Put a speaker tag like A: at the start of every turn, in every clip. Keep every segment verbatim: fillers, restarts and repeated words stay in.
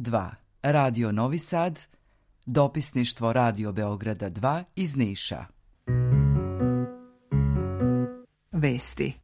A: dva, Radio Novi Sad, dopisništvo Radio Beograda dva iz Niša. Vesti.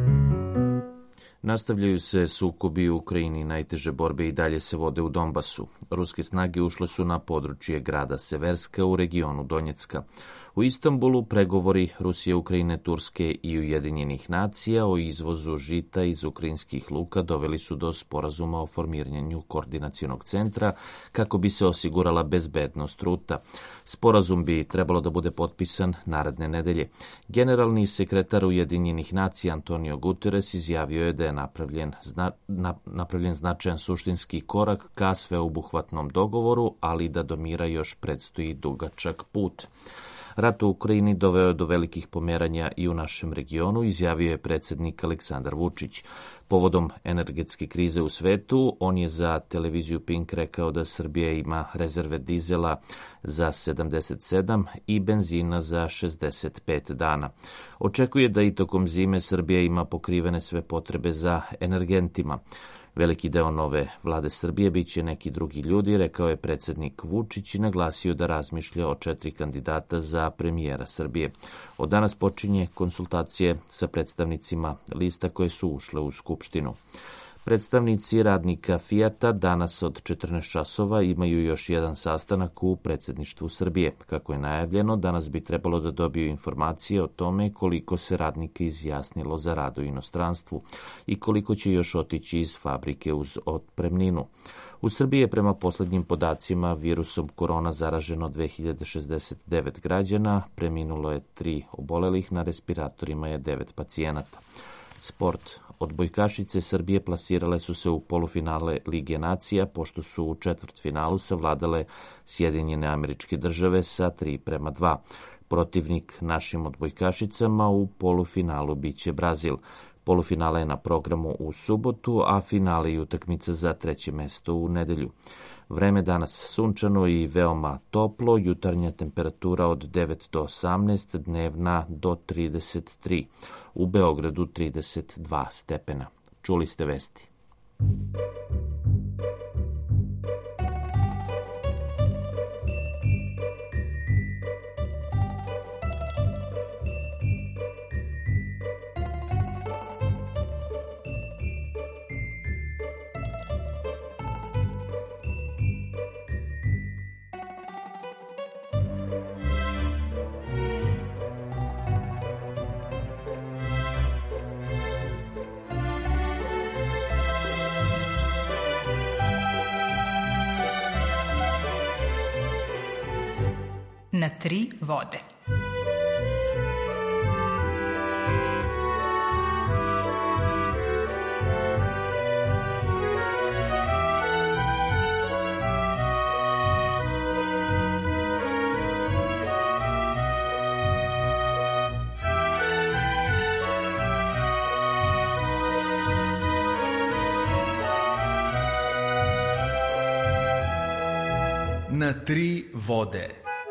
B: Nastavljaju se sukobi u Ukrajini, najteže borbe i dalje se vode u Donbasu. Ruske snage ušle su na područje grada Severska u regionu Donjecka. U Istanbulu pregovori Rusije, Ukrajine, Turske i Ujedinjenih nacija o izvozu žita iz ukrajinskih luka doveli su do sporazuma o formiranju koordinacionog centra kako bi se osigurala bezbednost ruta. Sporazum bi trebalo da bude potpisan naredne nedelje. Generalni sekretar Ujedinjenih nacija Antonio Guterres izjavio je da je napravljen, zna, na, napravljen značajan suštinski korak ka sveobuhvatnom dogovoru, ali da do mira još predstoji dugačak put. Rat u Ukrajini doveo je do velikih pomeranja i u našem regionu, izjavio je predsjednik Aleksandar Vučić. Povodom energetske krize u svetu, on je za televiziju Pink rekao da Srbija ima rezerve dizela za sedamdeset sedam i benzina za šezdeset pet dana. Očekuje da i tokom zime Srbija ima pokrivene sve potrebe za energentima. Veliki deo nove vlade Srbije biće neki drugi ljudi, rekao je predsjednik Vučić i naglasio da razmišlja o četiri kandidata za premijera Srbije. Od danas počinje konsultacije sa predstavnicima lista koje su ušle u Skupštinu. Predstavnici radnika Fijata danas od četrnaest časova imaju još jedan sastanak u predsjedništvu Srbije. Kako je najavljeno, danas bi trebalo da dobiju informacije o tome koliko se radnika izjasnilo za rad u inostranstvu i koliko će još otići iz fabrike uz otpremninu. U Srbiji je prema posljednjim podacima virusom korona zaraženo dve hiljade šezdeset devet građana, preminulo je tri obolelih, na respiratorima je devet pacijenata. Sport. Odbojkašice Srbije plasirale su se u polufinale Lige nacija, pošto su u četvrtfinalu savladale Sjedinjene Američke Države sa tri prema dva. Protivnik našim odbojkašicama u polufinalu biće Brazil. Polufinale je na programu u subotu, a finale i utakmica za treće mesto u nedelju. Vreme danas sunčano i veoma toplo, jutarnja temperatura od devet do osamnaest, dnevna do trideset tri. U Beogradu trideset dva stepena. Čuli ste vesti.
C: Na tri vode.
D: Na tri vode.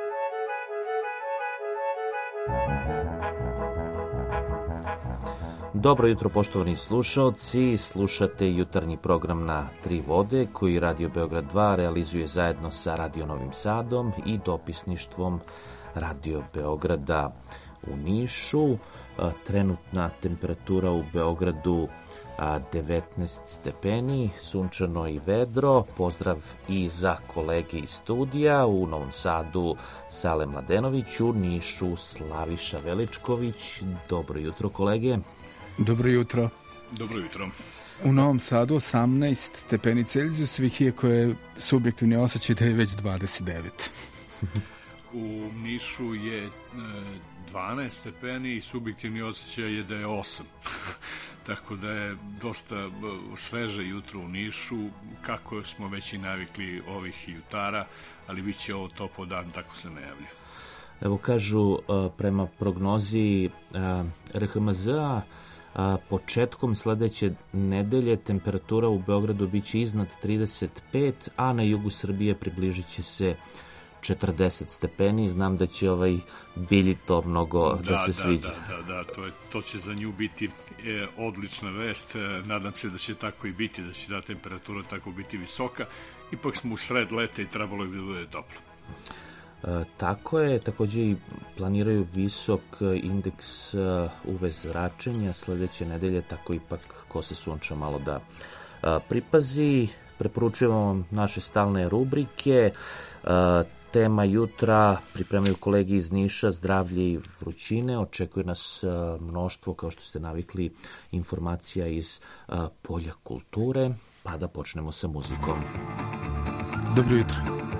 B: Dobro jutro, poštovani slušaoci. Slušate jutarnji program Na tri vode koji Radio Beograd dva realizuje zajedno sa Radio Novim Sadom i dopisništvom Radio Beograda u Nišu. Trenutna temperatura u Beogradu devetnaest stepeni, sunčano i vedro. Pozdrav i za kolege iz studija. U Novom Sadu Sale Mladenović, u Nišu Slaviša Veličković. Dobro jutro, kolege.
E: Dobro jutro.
F: Dobro jutro.
E: U Novom Sadu osamnaest stepeni Celzijusovih, iako je subjektivni osjećaj da je već dvadeset devet.
F: U Nišu je dvanaest stepeni i subjektivni osjećaj je da je osam. Tako da je dosta sveže jutro u Nišu, kako smo već i navikli ovih jutara, ali bit će ovo toplo dan, tako se najavlja.
B: Evo kažu prema prognozi R H M Z-a, početkom sledeće nedelje temperatura u Beogradu biće iznad trideset pet, a na jugu Srbije približit će se četrdeset stepeni. Znam da će ovaj Bilji to mnogo da, da se sviđa.
F: Da, da, da, to, je, to će za nju biti e, odlična vest. E, nadam se da će tako i biti, da će ta temperatura tako biti visoka. ipak smo u sred leta i trebalo bi da bude toplo.
B: E, tako je, takođe i planiraju visok indeks U V zračenja sledeće nedelje, tako ipak ko se sunča malo da e, pripazi. Preporučujemo vam naše stalne rubrike. E, tema jutra pripremaju kolegi iz Niša, zdravlje i vrućine. Očekuje nas e, mnoštvo, kao što ste navikli, informacija iz e, polja kulture, pa da počnemo sa muzikom.
E: Dobro jutro.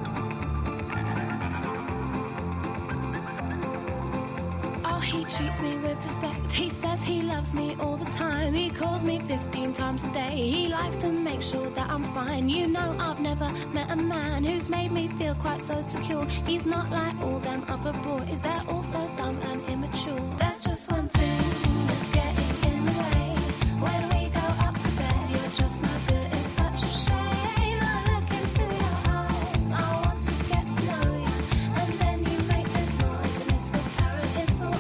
G: He treats me with respect. He says he loves me all the time. He calls me fifteen times a day. He likes to make sure that I'm fine. You know, I've never met a man who's made me feel quite so secure. He's not like all them other boys. They're all so dumb and immature. There's just one thing that's getting in the way. When we go up to bed, you're just not good. It's such a shame. I look into your eyes. I want to get to know you. And then you make this noise and it's so apparent it's so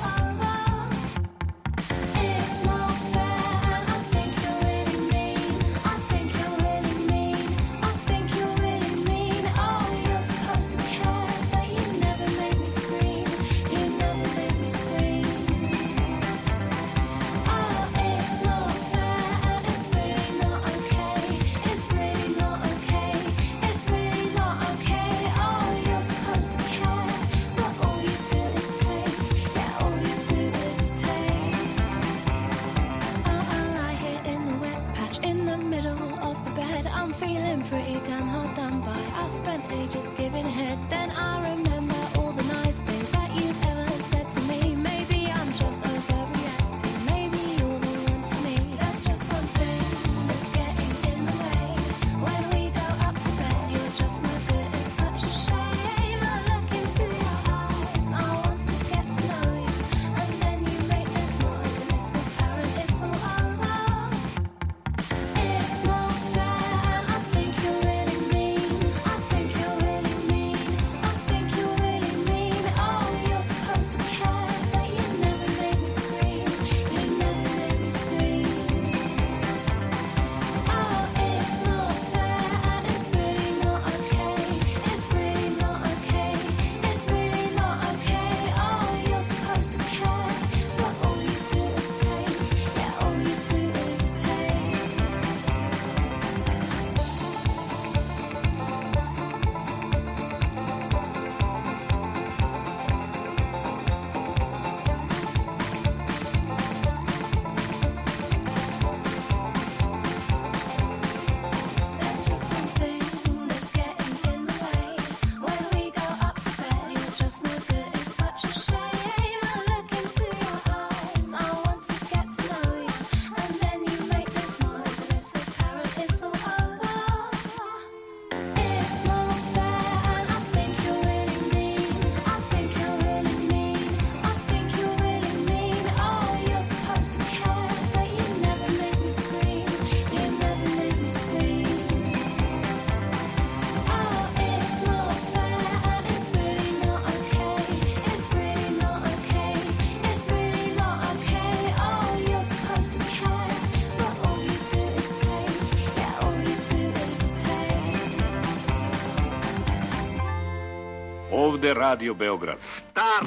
H: Ovde Radio Beograd.
I: Stop!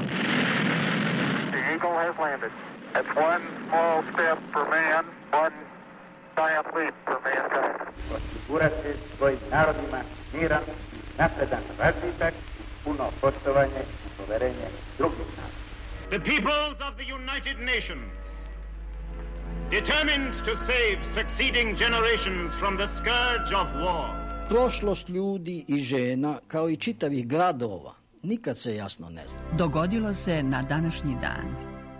I: The Eagle has landed. That's one small step for man, one giant leap for mankind.
J: Osigurati svojim narodima miran, napredan razvitak, puno poštovanje i poverenje drugih naroda.
K: The peoples of the United Nations, determined to save succeeding generations from the scourge of war.
L: Prošlost ljudi i žena, kao i čitavih gradova, nikad se jasno ne zna.
C: Dogodilo se na današnji dan.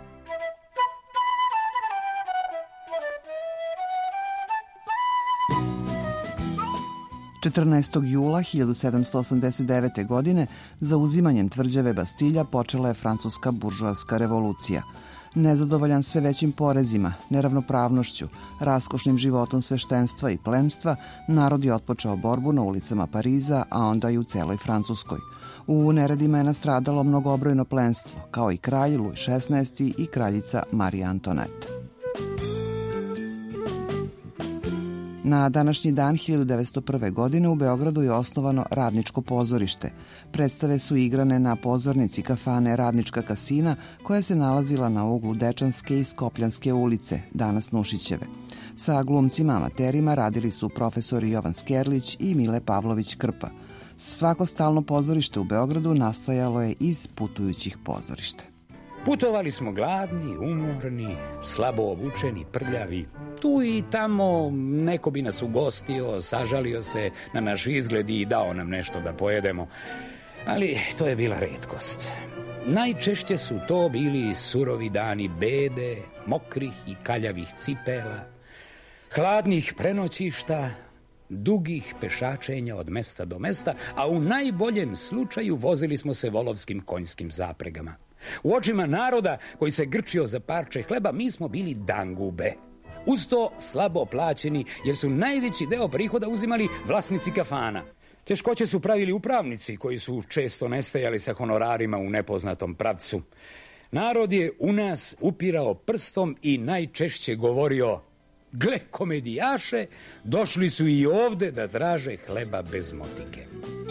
C: četrnaestog jula hiljadu sedamsto osamdeset devete. godine zauzimanjem tvrđave Bastilja počela je francuska buržoaska revolucija. Nezadovoljan sve većim porezima, neravnopravnošću, raskošnim životom sveštenstva i plemstva, narod je otpočeo borbu na ulicama Pariza, a onda i u celoj Francuskoj. U neredima je nastradalo mnogobrojno plemstvo, kao i kralj Luj šesnaesti. i kraljica Marija Antoneta. Na današnji dan hiljadu devetsto prve. godine u Beogradu je osnovano Radničko pozorište. Predstave su igrane na pozornici kafane Radnička kasina koja se nalazila na uglu Dečanske i Skopljanske ulice, danas Nušićeve. Sa glumcima amaterima radili su profesori Jovan Skerlić i Mile Pavlović Krpa. Svako stalno pozorište u Beogradu nastajalo je iz putujućih pozorišta.
M: Putovali smo gladni, umorni, slabo obučeni, prljavi. Tu i tamo neko bi nas ugostio, sažalio se na naš izgled i dao nam nešto da pojedemo. Ali to je bila retkost. Najčešće su to bili surovi dani bede, mokrih i kaljavih cipela, hladnih prenoćišta, dugih pešačenja od mesta do mesta, a u najboljem slučaju vozili smo se volovskim konjskim zapregama. U očima naroda koji se grčio za parče hleba, mi smo bili dangube. Uz to slabo plaćeni, jer su najveći deo prihoda uzimali vlasnici kafana. Teškoće su pravili upravnici, koji su često nestajali sa honorarima u nepoznatom pravcu. Narod je u nas upirao prstom i najčešće govorio: gle, komedijaše, došli su i ovde da traže hleba bez motike.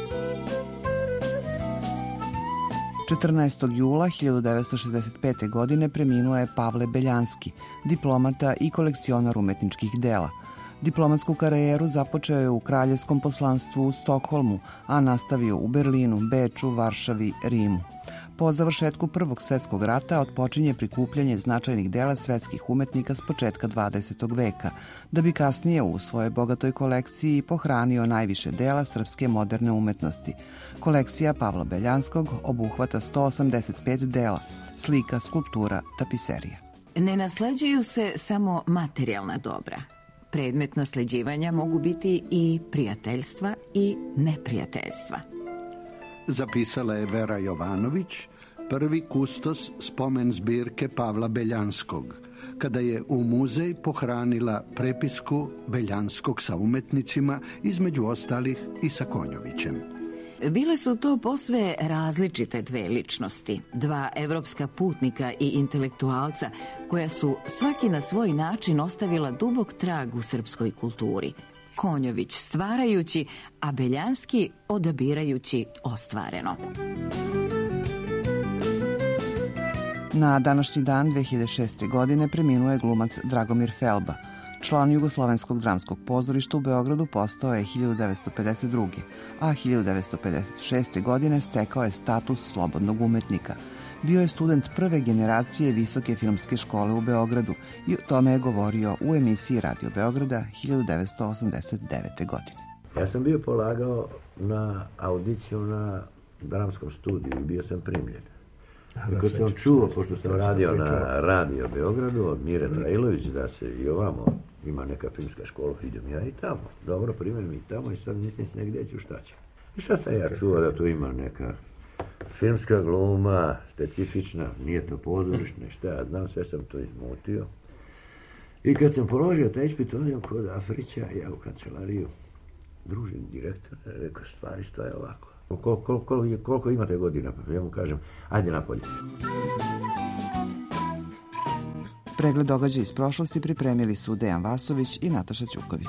C: četrnaestog jula hiljadu devetsto šezdeset pete. godine preminuo je Pavle Beljanski, diplomata i kolekcionar umetničkih dela. Diplomatsku karijeru započeo je u kraljevskom poslanstvu u Stokholmu, a nastavio u Berlinu, Beču, Varšavi, Rimu. Po završetku Prvog svetskog rata otpočinje prikupljanje značajnih dela svetskih umetnika s početka dvadesetog veka, da bi kasnije u svojoj bogatoj kolekciji pohranio najviše dela srpske moderne umetnosti. Kolekcija Pavla Beljanskog obuhvata sto osamdeset pet dela, slika, skulptura, tapiserija.
N: Ne nasleđuju se samo materijalna dobra. Predmet nasleđivanja mogu biti i prijateljstva i neprijateljstva.
O: Zapisala je Vera Jovanović, prvi kustos spomen zbirke Pavla Beljanskog, kada je u muzej pohranila prepisku Beljanskog sa umetnicima, između ostalih i sa Konjovićem.
N: Bile su to posve različite dve ličnosti, dva evropska putnika i intelektualca, koja su svaki na svoj način ostavila dubok trag u srpskoj kulturi. Konjović stvarajući, a Beljanski odabirajući ostvareno.
C: Na današnji dan dve hiljade šeste. godine preminuo je glumac Dragomir Felba. Član Jugoslovenskog dramskog pozorišta u Beogradu postao je hiljadu devetsto pedeset druge. a hiljadu devetsto pedeset šeste. godine stekao je status slobodnog umetnika. Bio je student prve generacije Visoke filmske škole u Beogradu i o tome je govorio u emisiji Radio Beograda hiljadu devetsto osamdeset devete. godine.
P: Ja sam bio polagao na audiciju na dramskom studiju i bio sam primljen. I kad sam čuo, pošto sam radio na Radio Beogradu od Mire Trajlović, da se i ovamo ima neka filmska škola, idem ja i tamo. Dobro, primjer mi tamo i sad nisam se negdje ću šta će. I sad sam ja čuo da tu ima neka filmska gluma, specifična, nije to pozorišne, šta ja znam, sve sam to izmutio. I kad sam položio taj ispit, odem kod Afrića, ja u kancelariju, družim direktor, rekao, stvari stoje ovako. Kol, kol, kol, koliko imate godina? Pa ja mu kažem, ajde napolje.
C: Pregled događaja iz prošlosti pripremili su Dejan Vasović i Nataša Ćuković.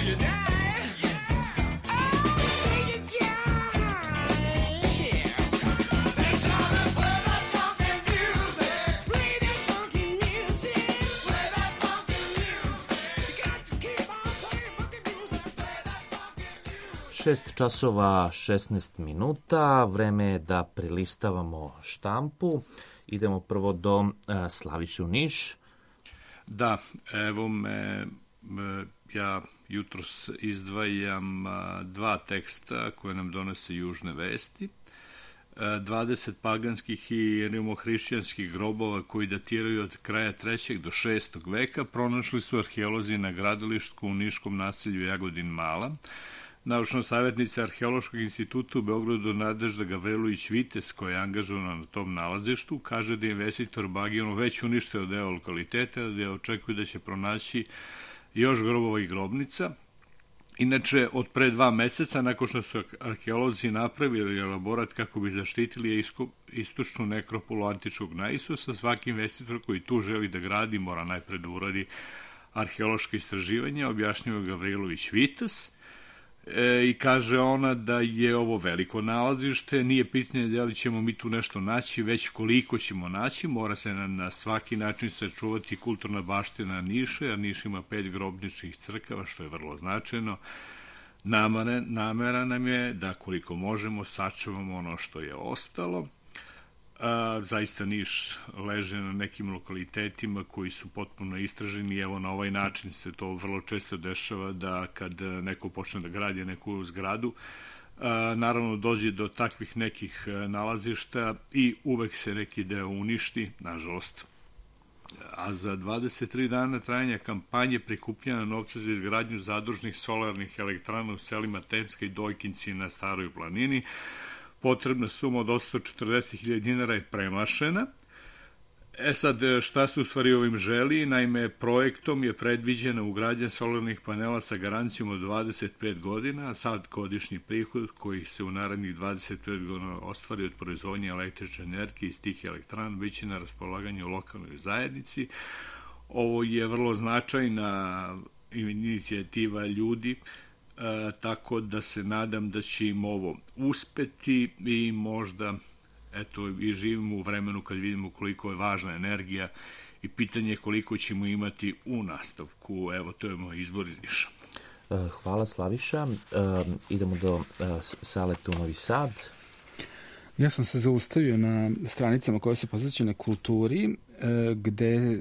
B: šest časova šesnaest minuta, vreme je da prelistavamo štampu. Idemo prvo do uh, Slaviše u Niš.
F: Da, evo me, ja jutros izdvajam dva teksta koje nam donose Južne vesti. dvadeset paganskih i rimohrišćanskih grobova koji datiraju od kraja trećeg do šestog veka pronašli su arheolozi na gradilištu u niškom naselju Jagodin Mala. Naučna savjetnica Arheološkog instituta u Beogradu Nadežda Gavrilović-Vites, koja je angažovana na tom nalazištu, kaže da je investitor Bagionu već uništio deo lokaliteta, da očekuje da će pronaći još grobova i grobnica. Inače, od pre dva meseca, nakon što su arheolozi napravili elaborat kako bi zaštitili istočnu nekropolu antičkog Naisusa, svaki investitor koji tu želi da gradi mora najpred da uradi arheološko istraživanje, objašnjava Gavrilović-Vites. E, i kaže ona da je ovo veliko nalazište, nije pitanje da li ćemo mi tu nešto naći, već koliko ćemo naći, mora se na, na svaki način sačuvati kulturna baština Niša, jer Niš ima pet grobničkih crkava, što je vrlo značajno. Namere, namera nam je da koliko možemo sačuvamo ono što je ostalo. A, zaista Niš leže na nekim lokalitetima koji su potpuno istraženi i evo na ovaj način se to vrlo često dešava da kad neko počne da gradi neku zgradu, a, naravno dođe do takvih nekih nalazišta i uvek se neki deo uništi, nažalost. A za dvadeset tri dana trajanja kampanje prikupljena novca za izgradnju zadružnih solarnih elektrana u selima Temska i Dojkinci na Staroj planini, potrebna suma od osamsto četrdeset hiljada dinara je premašena. E sad, šta se u stvari ovim želi? Naime, projektom je predviđena ugradnja solarnih panela sa garancijom od dvadeset pet godina, a sad godišnji prihod koji se u narednih dvadeset pet godina ostvari od proizvodnje električne energije iz tih elektrana biće na raspolaganju lokalnoj zajednici. Ovo je vrlo značajna inicijativa ljudi, E, tako da se nadam da će im ovo uspeti i možda, eto, i živimo u vremenu kad vidimo koliko je važna energija i pitanje je koliko ćemo imati u nastavku. Evo, to je moj izbor iz Niša.
B: Hvala, Slaviša. E, idemo do e, Saleta u Novi Sad.
E: Ja sam se zaustavio na stranicama koje se posvećuju na kulturi, e, gde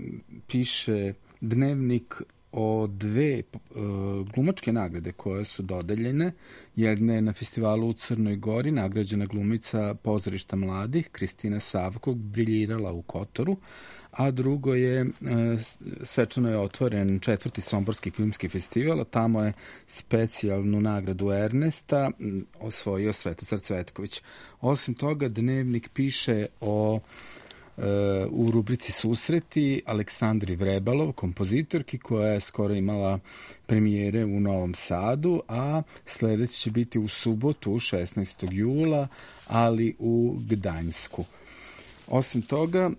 E: piše Dnevnik o dve uh, glumačke nagrade koje su dodeljene. Jedna je na festivalu u Crnoj Gori, nagrađena glumica Pozorišta mladih, Kristina Savko, briljirala u Kotoru, a drugo je, uh, svečano je otvoren četvrti Somborski filmski festival, a tamo je specijalnu nagradu Ernesta osvojio Svetozar Cvetković. Osim toga, Dnevnik piše o u rubrici Susreti Aleksandri Vrebalov, kompozitorki koja je skoro imala premijere u Novom Sadu, a sledeći će biti u subotu šesnaestog jula, ali u Gdańsku. Osim toga,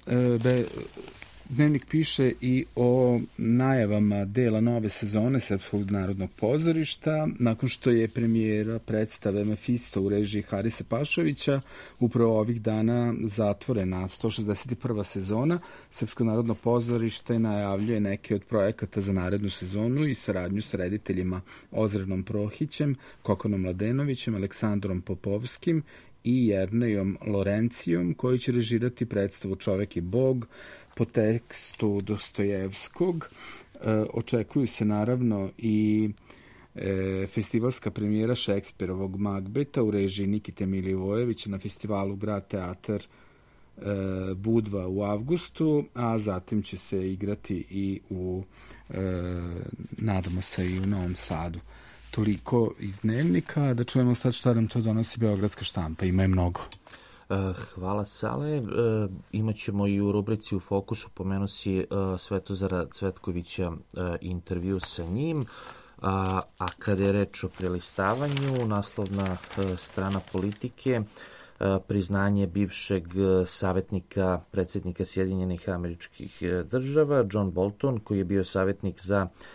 E: Dnevnik piše i o najavama dela nove sezone Srpskog narodnog pozorišta. Nakon što je premijera predstave Mefisto u režiji Harisa Pašovića, upravo ovih dana zatvorena sto šezdeset prva sezona, Srpsko narodno pozorište najavljuje neke od projekata za narednu sezonu i saradnju s rediteljima Ozrenom Prohićem, Kokonom Mladenovićem, Aleksandrom Popovskim i Jernejom Lorencijom, koji će režirati predstavu Čovek i Bog po tekstu Dostojevskog. E, očekuju se naravno i e, festivalska premijera Šekspirovog Magbeta u režiji Nikite Milivojevića na festivalu Grad teatar e, Budva u avgustu, a zatim će se igrati i u e, nadamo se i u Novom Sadu. Toliko iz Dnevnika, da čujemo sad šta nam to donosi Beogradska štampa. Ima je mnogo.
B: Hvala, Sale. Imaćemo i u rubrici U fokusu, pomenu si Svetozara Cvetkovića, intervju sa njim, a, a kada je reč o prelistavanju, naslovna strana Politike, priznanje bivšeg savjetnika predsjednika Sjedinjenih Američkih Država, John Bolton, koji je bio savjetnik za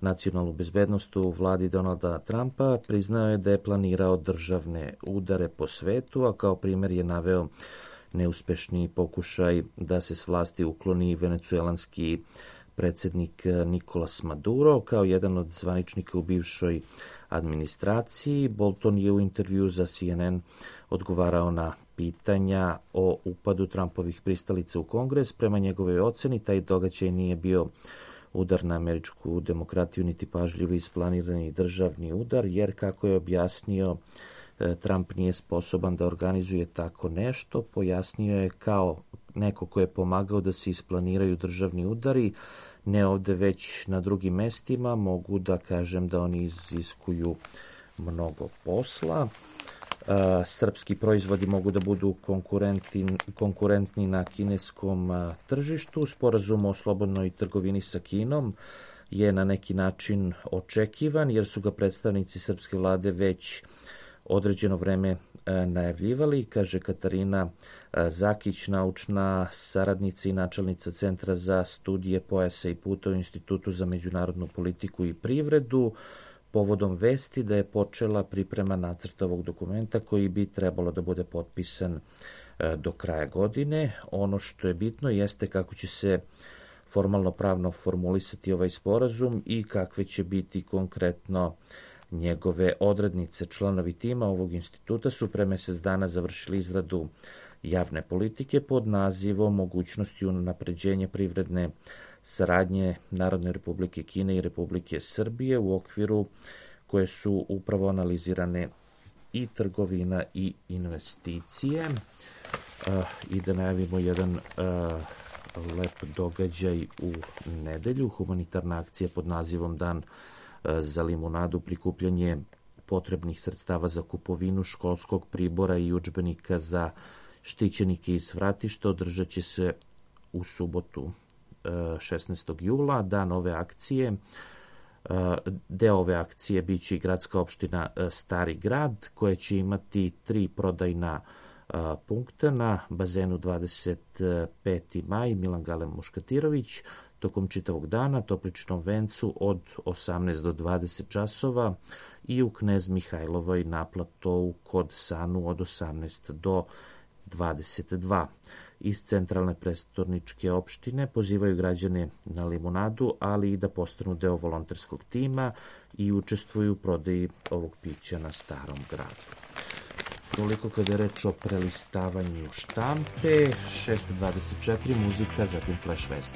B: nacionalnu bezbednost u vladi Donalda Trumpa, priznao je da je planirao državne udare po svetu, a kao primjer je naveo neuspešni pokušaj da se s vlasti ukloni venecuelanski predsjednik Nikolas Maduro kao jedan od zvaničnika u bivšoj administraciji. Bolton je u intervju za C N N odgovarao na pitanja o upadu Trumpovih pristalica u Kongres. Prema njegovoj oceni, taj događaj nije bio udar na američku demokratiju, niti pažljivo isplanirani državni udar, jer, kako je objasnio, Trump nije sposoban da organizuje tako nešto. Pojasnio je kao neko ko je pomagao da se isplaniraju državni udari, ne ovde već na drugim mestima. Mogu da kažem da oni iziskuju mnogo posla. Srpski proizvodi mogu da budu konkurentni na kineskom tržištu. Sporazum o slobodnoj trgovini sa Kinom je na neki način očekivan, jer su ga predstavnici srpske vlade već određeno vreme najavljivali, kaže Katarina Zakić, naučna saradnica i načelnica Centra za studije pojasa i puta u Institutu za međunarodnu politiku i privredu, povodom vesti da je počela priprema nacrta ovog dokumenta koji bi trebalo da bude potpisan do kraja godine. Ono što je bitno jeste kako će se formalno pravno formulisati ovaj sporazum i kakve će biti konkretno njegove odrednice. Članovi tima ovog instituta su pre mesec dana završili izradu javne politike pod nazivom Mogućnosti unapređenja privredne saradnje Narodne Republike Kine i Republike Srbije, u okviru koje su upravo analizirane i trgovina i investicije. I da najavimo jedan lep događaj u nedelju. Humanitarna akcija pod nazivom Dan za limunadu, prikupljanje potrebnih sredstava za kupovinu školskog pribora i udžbenika za štićenike iz vratišta održat će se u subotu šesnaestog jula. Dan ove akcije, deo ove akcije biće i gradska opština Stari grad, koja će imati tri prodajna punkta na bazenu dvadeset peti maj Milan Gale Muškatirović, tokom čitavog dana, Topličnom vencu od osamnaest do dvadeset časova i u Knez Mihajlovoj na platovu kod Sanu od osamnaest do dvadeset dva. Iz centralne prestorničke opštine pozivaju građane na limunadu, ali i da postanu deo volonterskog tima i učestvuju u prodaji ovog pića na Starom gradu. Toliko kada je reč o prelistavanju štampe. šest dvadeset četiri muzika, zatim flash vesti.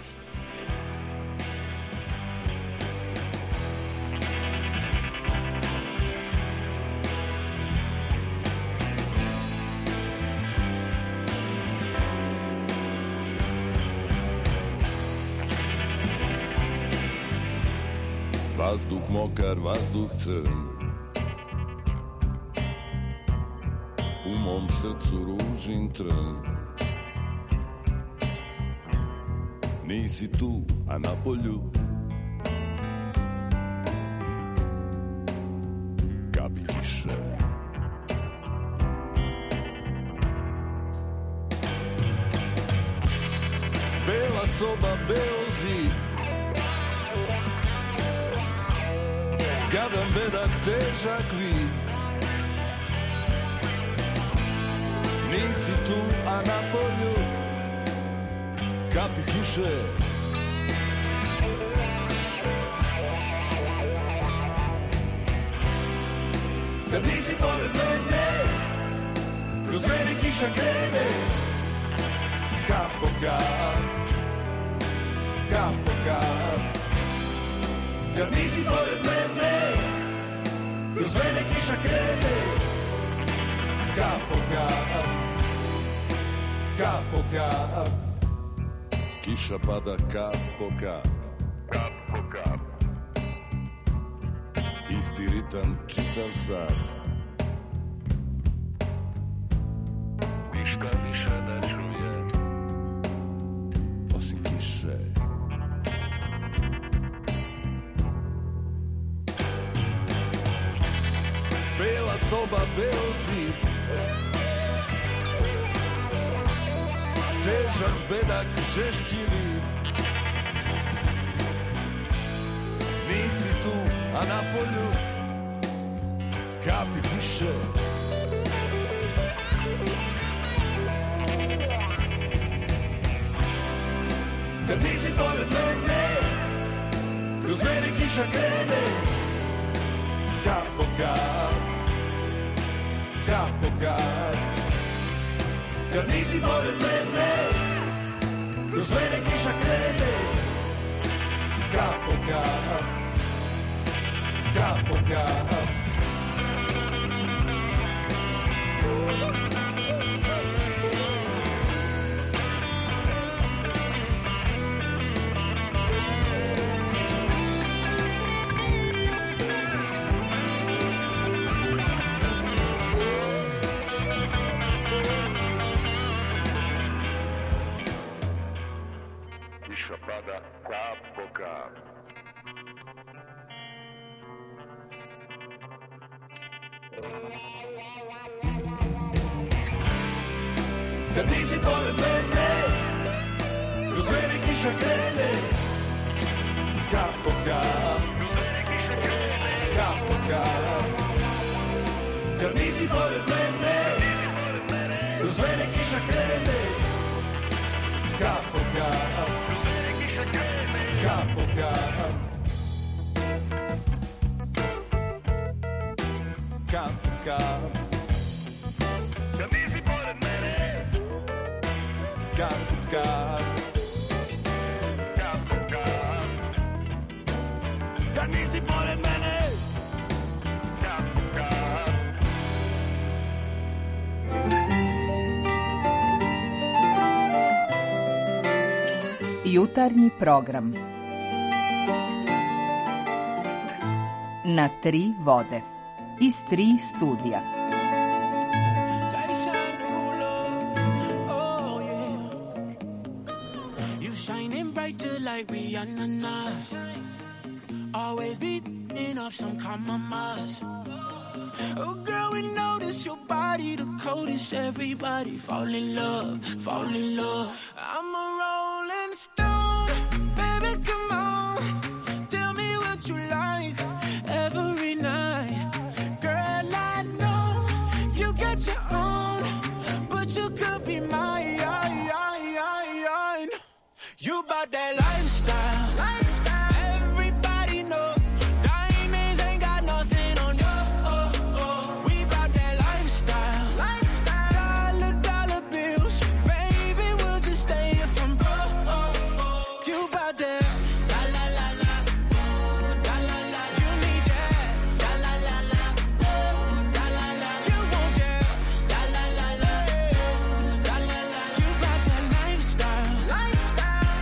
Q: Vazduh mokar, vazduh crn, u mom srcu ružin trn. Nisi tu, a na polju kapi kiše. Bela soba, beo zid, gadan bedak, težak vid. Nisi tu, a na polju kapi kiše. Kad nisi pored mene, kroz mene kiša krene. Kap po kap, kap po kap. Kad nisi pored mene, kroz mene kiša krene. Kap po kap, kap po kap. Kiša pada kap po kap, kap po kap. Isti ritam čitav sat. Ništa više ne čuje osim kiše. Bela soba, beo zid, težak bedak, žešći vid. nisi tu, a na polju kapi kiše. Kad nisi pored mene, kroz mene kiša krene, kap po kap, kap po kap. Kad nisi pored mene, kroz mene kiša krene, kap po kap, kap po kap.
I: Kiša pada kap po kap.
Q: Kad nisi pored mene, kroz mene kiša krene, kap po kap, kap po kap. Kad nisi pored mene, kroz mene kiša krene, kap po kap, kap po kap, kap po kap. Kad nisi pored mene, kap po kap, kap po kap. Kad nisi pored mene, kap po kap.
A: Jutarnji program na tri vode iz tri studija.
R: Like Rihanna, always beating off some compromise. Oh girl, we notice your body the coldest. Everybody fall in love, fall in love. I'm a rolling stone, baby, come on. Tell me what you like every night. Girl, I know you got your own, but you could be mine. You bout that lifestyle, lifestyle. Everybody knows diamonds ain't got nothing on you. Oh, oh. We bout that lifestyle, lifestyle. Dollar, dollar bills, baby, we'll just stay here from broke. Oh, oh. You bout that la la la la, oh, la la la. You need that la la la la, oh, la la la. You want that la la la la, oh, la la la. You bout that lifestyle, lifestyle.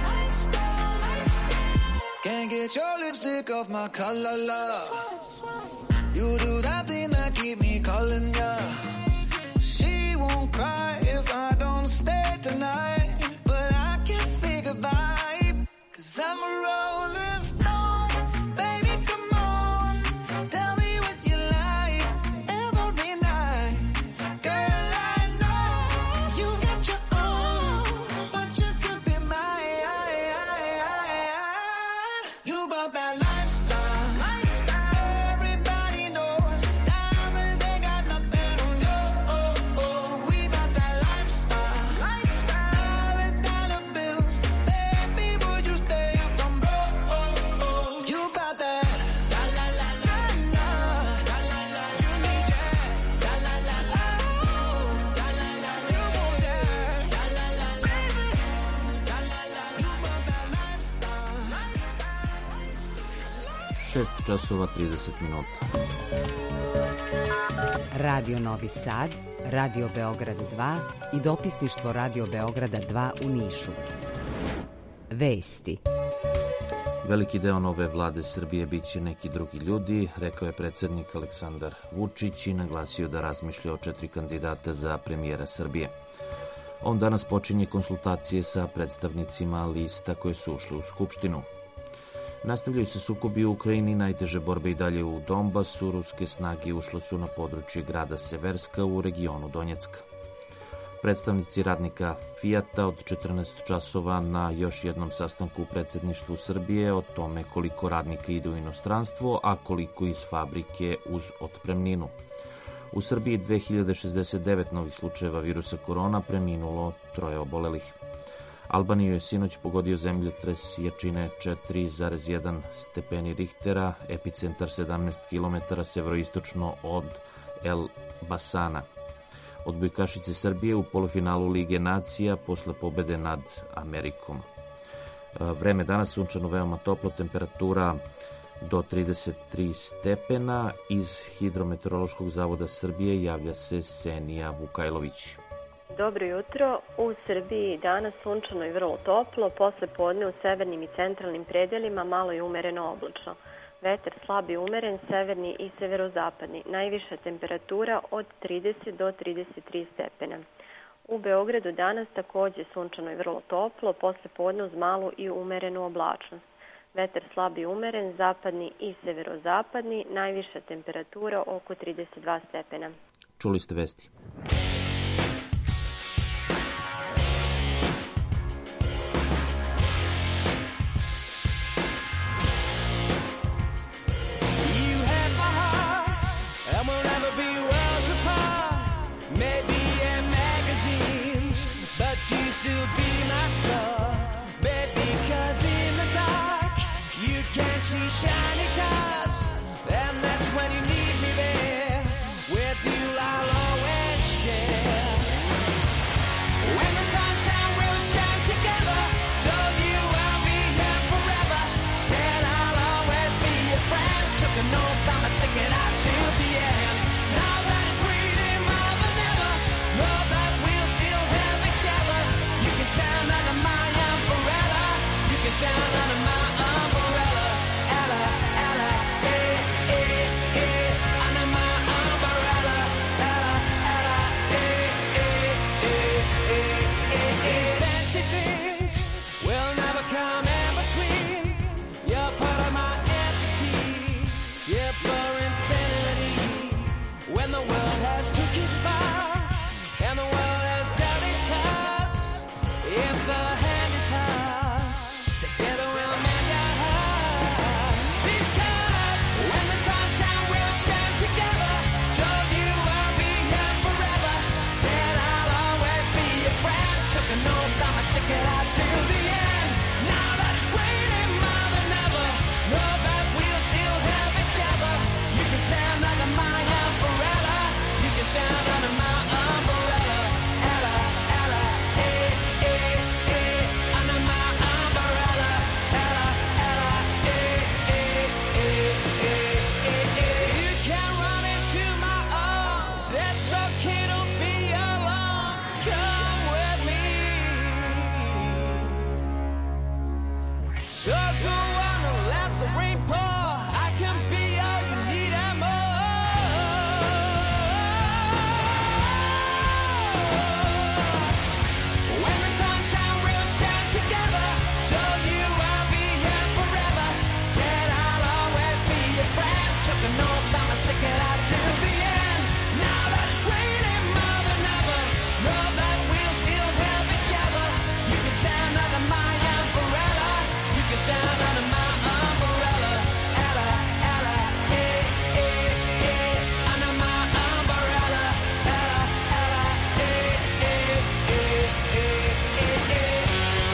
S: Can't get your lipstick off my collar, love. You do that thing that keep me calling ya. She won't cry if I don't stay tonight, but I can't say goodbye, 'cause I'm a rolling stone. Baby, come on, tell me what you like every night. Girl, I know you got your own, but you could be mine. You about that lifestyle, lifestyle. Everybody knows diamonds ain't got nothing on you. Oh, oh. We about that lifestyle, lifestyle. Dollar, dollar bills, baby, would you stay up from broke? Oh, oh. You about that la la la la la, la la la. You need that la la la la, oh, la la la. You want that la la la, baby, la la la. You about that lifestyle, lifestyle.
B: šest časova trideset minuta.
T: Radio Novi Sad, Radio Beograd dva i dopisništvo Radio Beograda dva u Nišu. Vesti.
B: Veliki deo nove vlade Srbije bit će neki drugi ljudi, rekao je predsjednik Aleksandar Vučić i naglasio da razmišlja o četiri kandidata za premijera Srbije. On danas počinje konsultacije sa predstavnicima lista koje su ušle u Skupštinu. Nastavljaju se sukobi u Ukrajini, najteže borbe i dalje u Donbasu, ruske snage ušle su na područje grada Severska u regionu Donjecka. predstavnici radnika Fijata od četrnaest časova na još jednom sastanku u predsjedništvu Srbije o tome koliko radnika ide u inostranstvo, a koliko iz fabrike uz otpremninu. U Srbiji dve hiljade šezdeset devet novih slučajeva virusa korona, preminulo troje obolelih. Albaniju je sinoć pogodio zemljotres jačine četiri zarez jedan stepeni Richtera, epicentar sedamnaest kilometara severoistočno od El Basana. Odbojkašice Srbije u polufinalu Lige nacija posle pobede nad Amerikom. Vreme danas sunčano, veoma toplo, temperatura do trideset tri stepena. Iz Hidrometeorološkog zavoda Srbije javlja se Senija Vukajlović.
U: Dobro jutro. U Srbiji danas sunčano i vrlo toplo, posle podne u severnim i centralnim predelima malo je umereno oblačno. Vetar slab i umeren, severni i severozapadni. Najviša temperatura od trideset do trideset tri stepena. U Beogradu danas takođe sunčano i vrlo toplo, posle podne uz malu i umerenu oblačnost. Vetar slab i umeren, zapadni i severozapadni, najviša temperatura oko trideset dva stepena.
B: Čuli ste vesti.
R: Still be my star, baby, 'cause in the dark you can't see shiny cars, and that's when you need me there. With you I'll always share. When the sunshine will shine together, told you I'll be here forever. Said I'll always be your friend. Took an oath, I'ma stick it out to the end. Now that it's really more than ever, know that we'll still have each other. You can stand under my umbrella. You can stand under my umbrella. Ella, Ella, eh, eh, eh. Under my umbrella. Ella, Ella, eh, eh, eh, eh, eh. These fancy things will never come in between. You're part of my entity. You're for infinity. When the world has took its bar and the world has dealt its cards, if the hand is hard, together we'll mend your heart. Because when the sunshine will shine together, told you I'll be here forever. Said I'll always be your friend. Took an oath, I'ma stick it out to the end. Now that it's raining more than ever, know that we'll still have each other. You can stand under my umbrella. You can stand under my umbrella. Ella, Ella, eh, eh, eh. Under my umbrella. Ella, Ella, eh, eh, eh, eh, eh, eh. You can run into my arms. It's okay to be alone. Come with me. So go on and let the rain pour. I can be all you need and more. When the sunshine will shine together, told you I'll be here forever. Said I'll always be your friend. Took an oath, I'ma stick it out to the end. Now that it's raining more than ever, know that we'll still have each other. You can stand under my umbrella. You can stand under my umbrella. Ella, Ella, eh, eh, eh. Under my umbrella. Ella, Ella, eh, eh, eh, eh, eh, eh.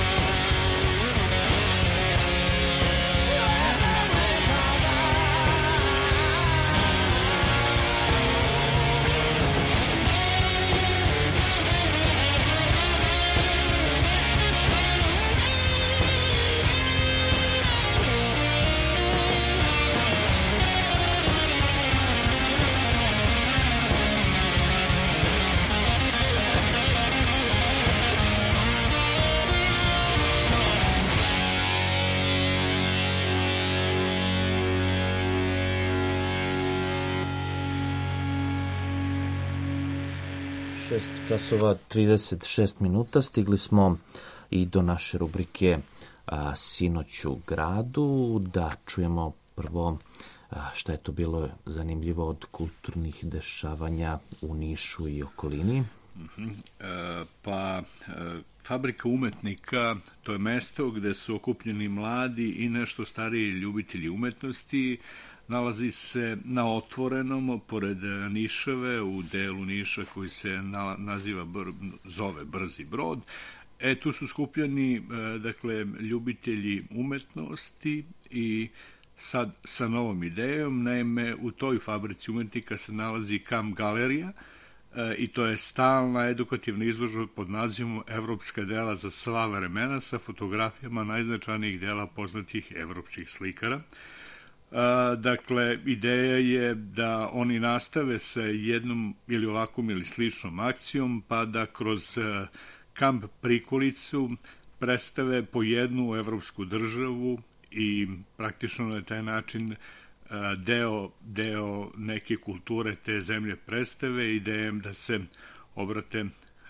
B: šest časova trideset šest minuta. Stigli smo i do naše rubrike a, Sinoć u gradu. Da čujemo prvo a, šta je to bilo zanimljivo od kulturnih dešavanja u Nišu i okolini.
F: Uh-huh. E, pa, e, Fabrika umetnika, to je mesto gde su okupljeni mladi i nešto stariji ljubitelji umetnosti. Nalazi se na otvorenom, pored Nišave, u delu Niša koji se na, naziva, br, zove Brzi brod. E, tu su skupljeni, e, dakle, ljubitelji umetnosti i sad sa novom idejom. Naime, u toj fabrici umetnika se nalazi Kamp galerija, e, i to je stalna edukativna izložba pod nazivom Evropska dela za sva vremena sa fotografijama najznačajnijih dela poznatih evropskih slikara. E, dakle, ideja je da oni nastave sa jednom ili ovakvom ili sličnom akcijom, pa da kroz e, kamp prikolicu predstave po jednu evropsku državu i praktično na taj način deo, deo neke kulture te zemlje predstave, idejom da se obrate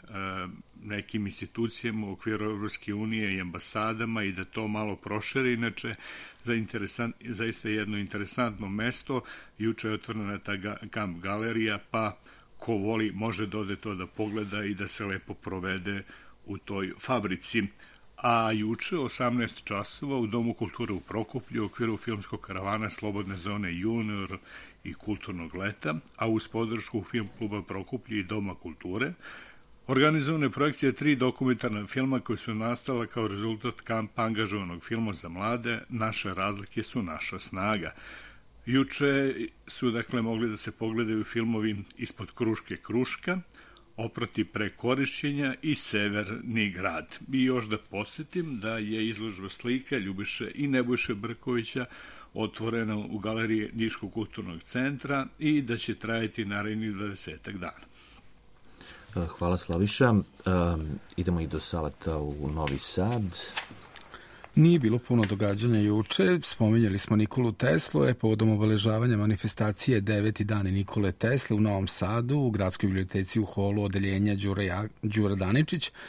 F: nekim institucijama u okviru Evropske unije i ambasadama i da to malo proširi. Inače, za interesant, zaista jedno interesantno mesto. Juče je otvorena ta kamp galerija, pa ko voli može da ode to da pogleda i da se lepo provede u toj fabrici. A juče, osamnaest časova, u Domu kulture u Prokuplju, u okviru filmskog karavana Slobodne zone Junior i Kulturnog leta, a uz podršku Film kluba Prokuplje i Doma kulture, organizovana je projekcija tri dokumentarna filma koji su nastala kao rezultat kampa angažovanog filma za mlade Naše razlike su naša snaga. Juče su, dakle, mogli da se pogledaju filmovi Ispod kruške kruška, Oproti pre korišćenja i Severni grad. I još da podsjetim da je izložba slika Ljubiše i Nebojše Brkovića otvorena u galeriji Niškog kulturnog centra i da će trajati narednih dvadesetak dana.
B: Hvala, Slaviša. Um, idemo i do Saleta u Novi Sad.
E: Nije bilo puno događanja juče, spominjali smo Nikolu Teslu, je povodom obeležavanja manifestacije deveti dani Nikole Tesle u Novom Sadu, u Gradskoj biblioteci u holu odeljenja Đura, ja, Đura Daničić. E,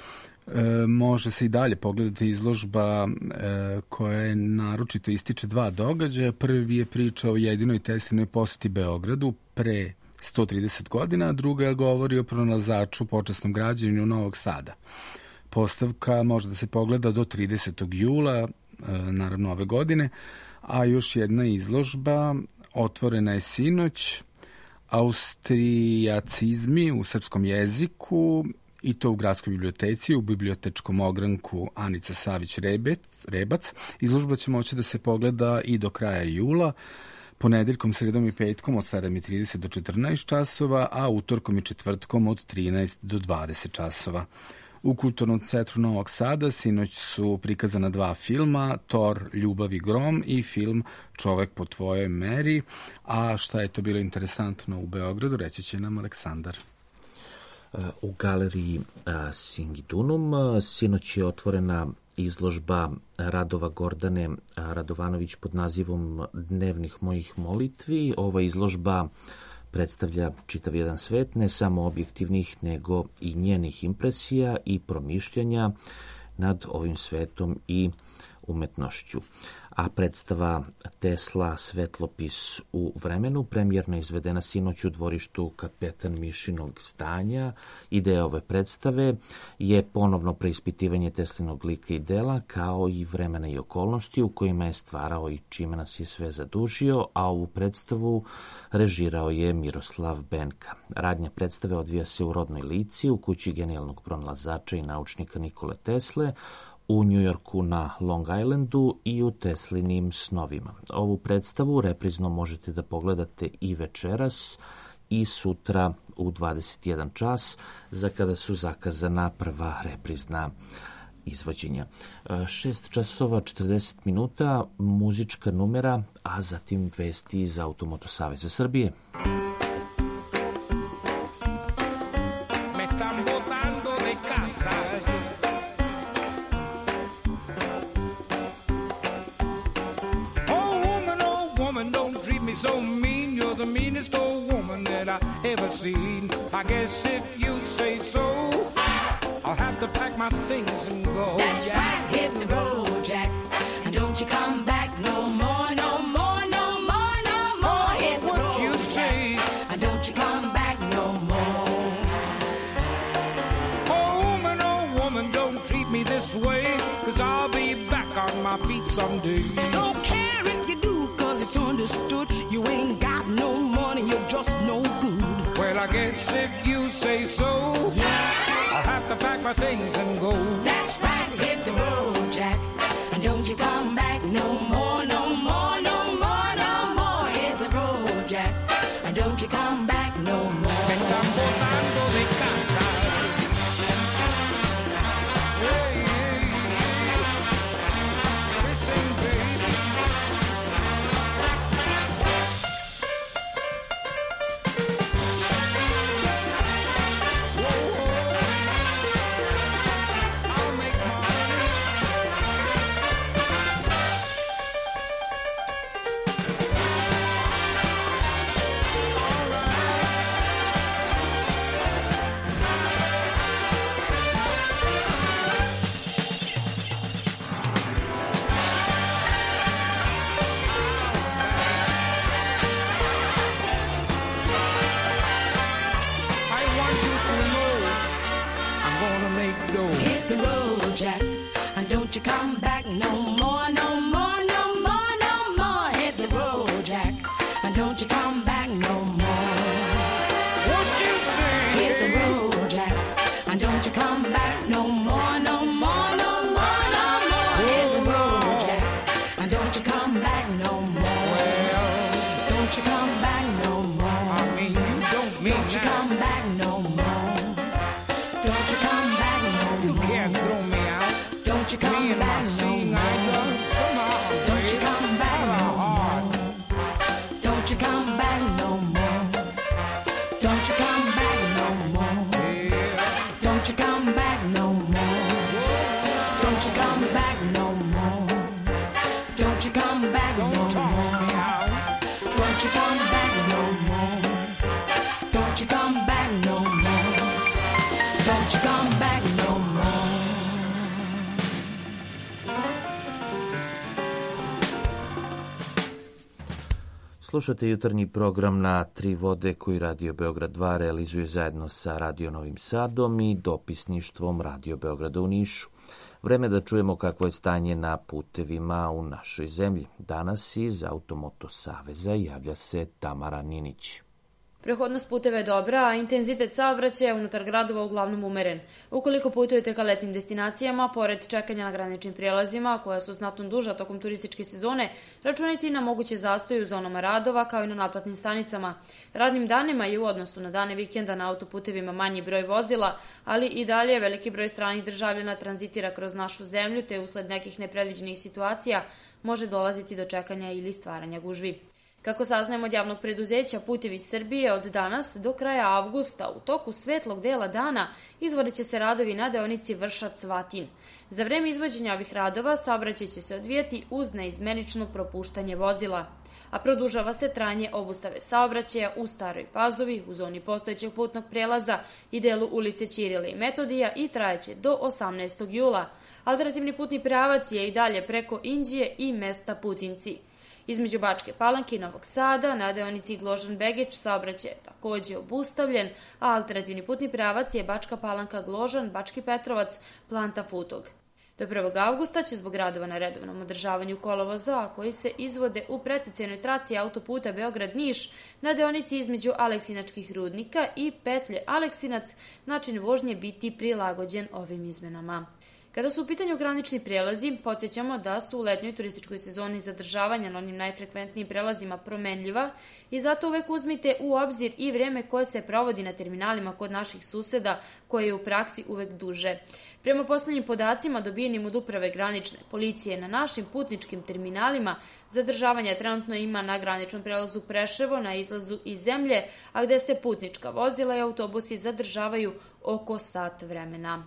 E: može se i dalje pogledati izložba e, koja je naročito ističe dva događaja. Prvi je priča o jedinoj Teslinoj poseti Beogradu pre sto trideset godina, a druga govori o pronalazaču počasnom građanju Novog Sada. Postavka može da se pogleda do tridesetog jula, naravno ove godine, a još jedna izložba otvorena je sinoć, Austrijacizmi u srpskom jeziku, i to u Gradskoj biblioteci, u bibliotečkom ogranku Anica Savić-Rebac. Rebac. Izložba će moći da se pogleda i do kraja jula, ponedeljkom, sredom i petkom od sedam i trideset do četrnaest časova, a utorkom i četvrtkom od trinaest do dvadeset časova. U Kulturnom centru Novog Sada sinoć su prikazana dva filma, Thor, Ljubav i grom i film Čovek po tvojoj meri. A šta je to bilo interesantno u Beogradu, reći će nam Aleksandar.
B: U galeriji Singidunum sinoć je otvorena izložba radova Gordane Radovanović pod nazivom Dnevnih mojih molitvi. Ova izložba predstavlja čitav jedan svet, ne samo objektivnih, nego i njenih impresija i promišljanja nad ovim svetom i umetnošću. A predstava Tesla Svetlopis u vremenu premjerno izvedena sinoć u dvorištu Kapetan Mišinog stanja. Ideja ove predstave je ponovno preispitivanje Teslinog lika i dela, kao i vremena i okolnosti u kojima je stvarao i čime nas je sve zadužio, a ovu predstavu režirao je Miroslav Benka. Radnja predstave odvija se u rodnoj Lici, u kući genijalnog pronalazača i naučnika Nikole Tesle, u Njujorku na Long Islandu i u Teslinim snovima. Ovu predstavu reprizno možete da pogledate i večeras i sutra u dvadeset jedan čas, za kada su zakazana prva reprizna izvođenja. šest časova četrdeset minuta, muzička numera, a zatim vesti iz Automoto Saveza Srbije.
D: So mean, you're the meanest old woman that I ever seen. I guess if you say so, I'll have to pack my things and go.
S: That's yeah. right, hit the road, Jack. And don't you come back no more, no more, no more, no more. Hit the
D: what
S: road,
D: you say?
S: Jack. And don't you come back no more.
D: this way, cause I'll be back on my feet someday.
R: Don't care if you do, cause it's understood. You ain't got no money, you're just no good.
D: Well, I guess if you say so, yeah, I'll have to pack my things and go.
R: That's right, hit the road, Jack. And don't you come back no more, no more, no more, no more. Hit the road, Jack. And don't you come back no more.
D: Me están botando de casa. Hey, hey, hey. Listen, baby. Whoa, whoa. I'll make money. I want you to know I'm gonna make dough.
R: Hit the road, Jack. And don't you come back no more, no more, no more, no more. Hit the road, Jack. And don't you come back no more.
D: What you say?
R: Hit the road, Jack. And don't you come back no more, no more, no more, no more. Hit the road, Jack. And don't you come back no more. Don't you come back no more.
D: I mean, you don't mean
R: Don't you
D: that.
R: come back no more. Don't you come back no
D: You
R: more.
D: can't throw me out.
R: Don't you
D: Me
R: come
D: and my
R: back no
D: sing
R: more.
D: idol. Come on,
R: Don't you
D: baby.
R: come back
D: Kinda
R: no
D: hard.
R: more. Don't you come back no more. Don't you come back no more. Don't you come back no more. Don't you come back no more. Don't you come back no more. Don't you come back no more. Don't you come back no more. Don't you come back no more.
B: Slušate jutarnji program na Tri vode koji Radio Beograd dva realizuje zajedno sa Radio Novim Sadom i dopisništvom Radio Beograda u Nišu. Vreme da čujemo kakvo je stanje na putevima u našoj zemlji. Danas iz Automoto Saveza javlja se Tamara Ninić.
G: Prehodnost puteva je dobra, a intenzitet saobraćaja unutar gradova uglavnom umeren. Ukoliko putujete ka letnim destinacijama, pored čekanja na graničnim prijelazima, koja su znatno duža tokom turističke sezone, računajte i na moguće zastoje u zonama radova, kao i na naplatnim stanicama. Radnim danima je u odnosu na dane vikenda na autoputevima manji broj vozila, ali i dalje veliki broj stranih državljana tranzitira kroz našu zemlju, te usled nekih nepredviđenih situacija može dolaziti do čekanja ili stvaranja gužvi. Kako saznajemo od javnog preduzeća Putevi Srbije, od danas do kraja avgusta u toku svetlog dela dana izvodit će se radovi na deonici Vršac-Vatin. Za vreme izvođenja ovih radova saobraćaj će se odvijati uz neizmenično propuštanje vozila, a produžava se trajanje obustave saobraćaja u Staroj Pazovi, u zoni postojećeg putnog prelaza i delu ulice Ćirile i Metodija i trajeće do osamnaestog jula. Alternativni putni pravac je i dalje preko Inđije i mesta Putinci. Između Bačke Palanke i Novog Sada na deonici Gložan-Begeć saobraćaj je takođe obustavljen, a alternativni putni pravac je Bačka Palanka-Gložan, Bački Petrovac, Planta Futog. Do prvog avgusta će zbog radova na redovnom održavanju kolovoza, koji se izvode u preticajnoj traci autoputa Beograd-Niš na deonici između Aleksinačkih rudnika i petlje Aleksinac, način vožnje biti prilagođen ovim izmenama. Kada su u pitanju granični prelazi, podsjećamo da su u letnjoj turističkoj sezoni zadržavanja na onim najfrekventnijim prelazima promenljiva i zato uvek uzmite u obzir i vreme koje se provodi na terminalima kod naših suseda, koje je u praksi uvek duže. Prema poslednjim podacima dobijenim od uprave granične policije na našim putničkim terminalima, zadržavanja trenutno ima na graničnom prelazu Preševo na izlazu iz zemlje, a gde se putnička vozila i autobusi zadržavaju oko sat vremena.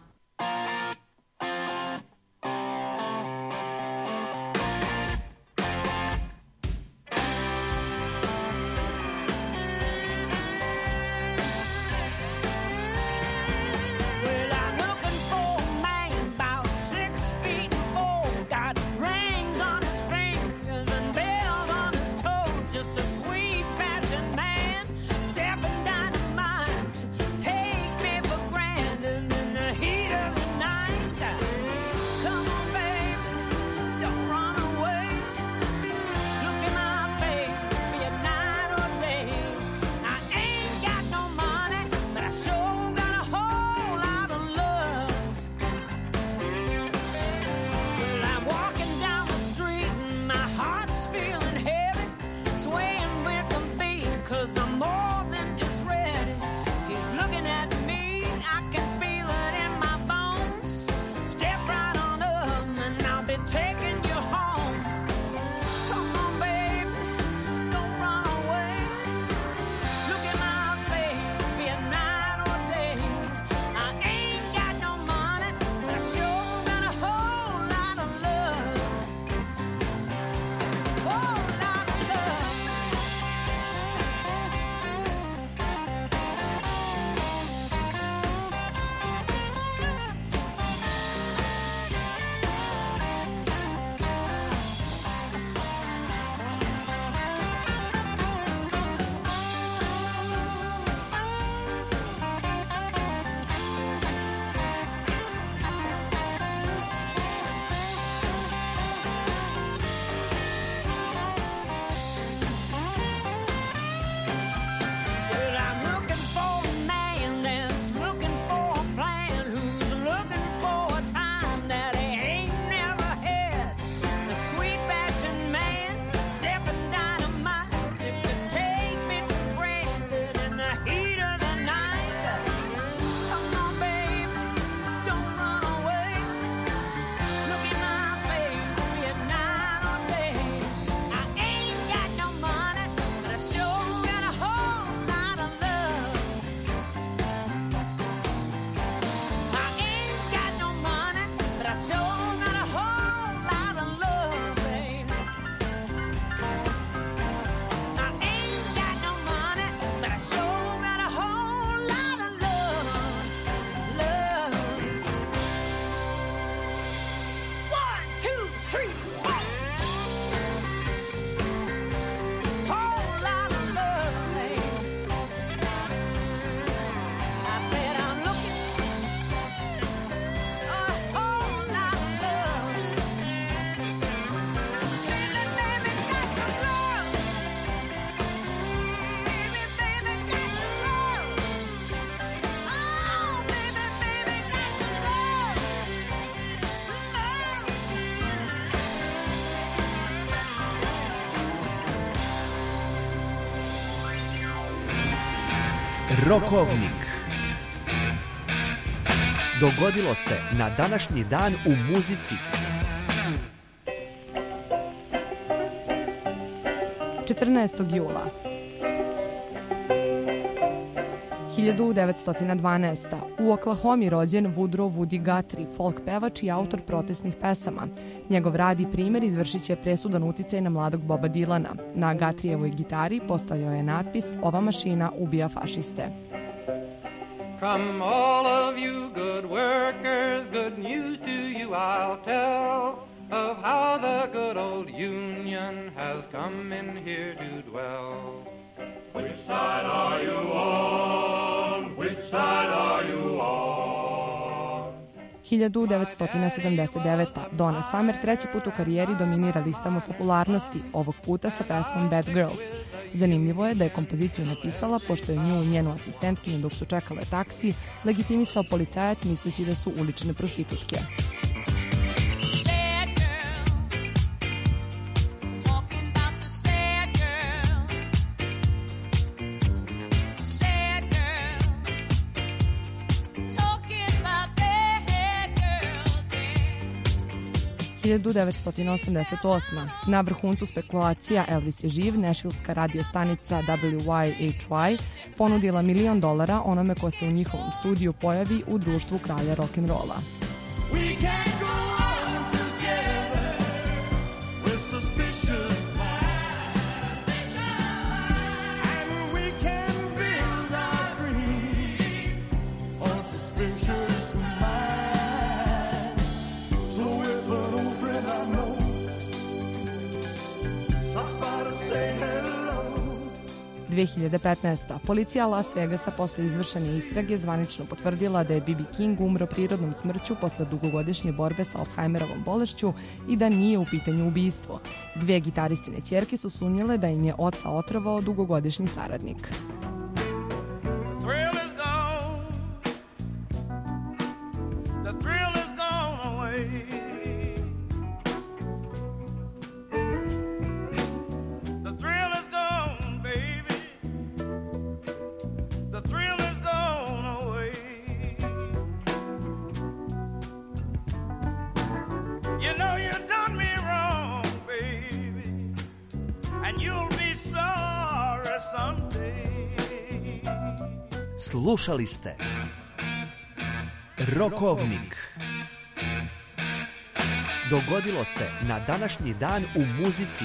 R: Stepping dynamite, take me for granted, and he
H: Rokovnik. Dogodilo se na današnji dan u muzici.
V: četrnaestog jula hiljadu devetsto dvanaeste. U Oklahomi rođen Woodrow Woody Guthrie, folk pevač i autor protestnih pesama. Njegov rad i primer izvršit će presudan uticaj na mladog Boba Dylana. Na Guthrieevoj gitari postojao je natpis "Ova mašina ubija fašiste".
W: Come all of you good workers, good news to you I'll tell of how the good old Union has come in here to dwell. Which side are you on? Which side are you on?
V: hiljadu devetsto sedamdeset devete. Donna Summer treći put u karijeri dominira listama popularnosti, ovog puta sa pesmom Bad Girls. Zanimljivo je da je kompoziciju napisala pošto je nju i njenu asistentkinju dok su čekale taksi legitimisao policajac misleći da su ulične prostitutke. hiljadu devetsto osamdeset osme. Na vrhuncu spekulacija Elvis je živ, nešvilska radio stanica W Y H Y ponudila milion dolara onome ko se u njihovom studiju pojavi u društvu kralja rock'n'rolla. dve hiljade petnaeste. Policija Las Vegasa posle izvršene istrage zvanično potvrdila da je B B King umro prirodnom smrću posle dugogodišnje borbe sa Alzheimerovom bolešću i da nije u pitanju ubistvo. Dve gitaristine ćerke su sumnjale da im je oca otrovao dugogodišnji saradnik.
H: Slušali ste Rokovnik. Dogodilo se na današnji dan u muzici.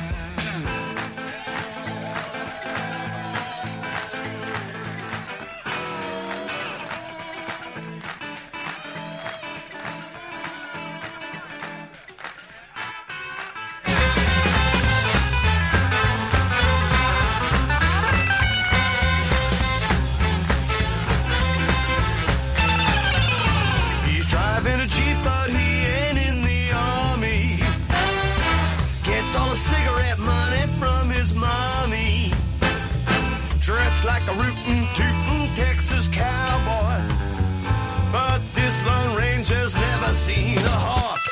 X: Like a rootin', tootin' Texas cowboy, but this Lone Ranger's never seen a horse.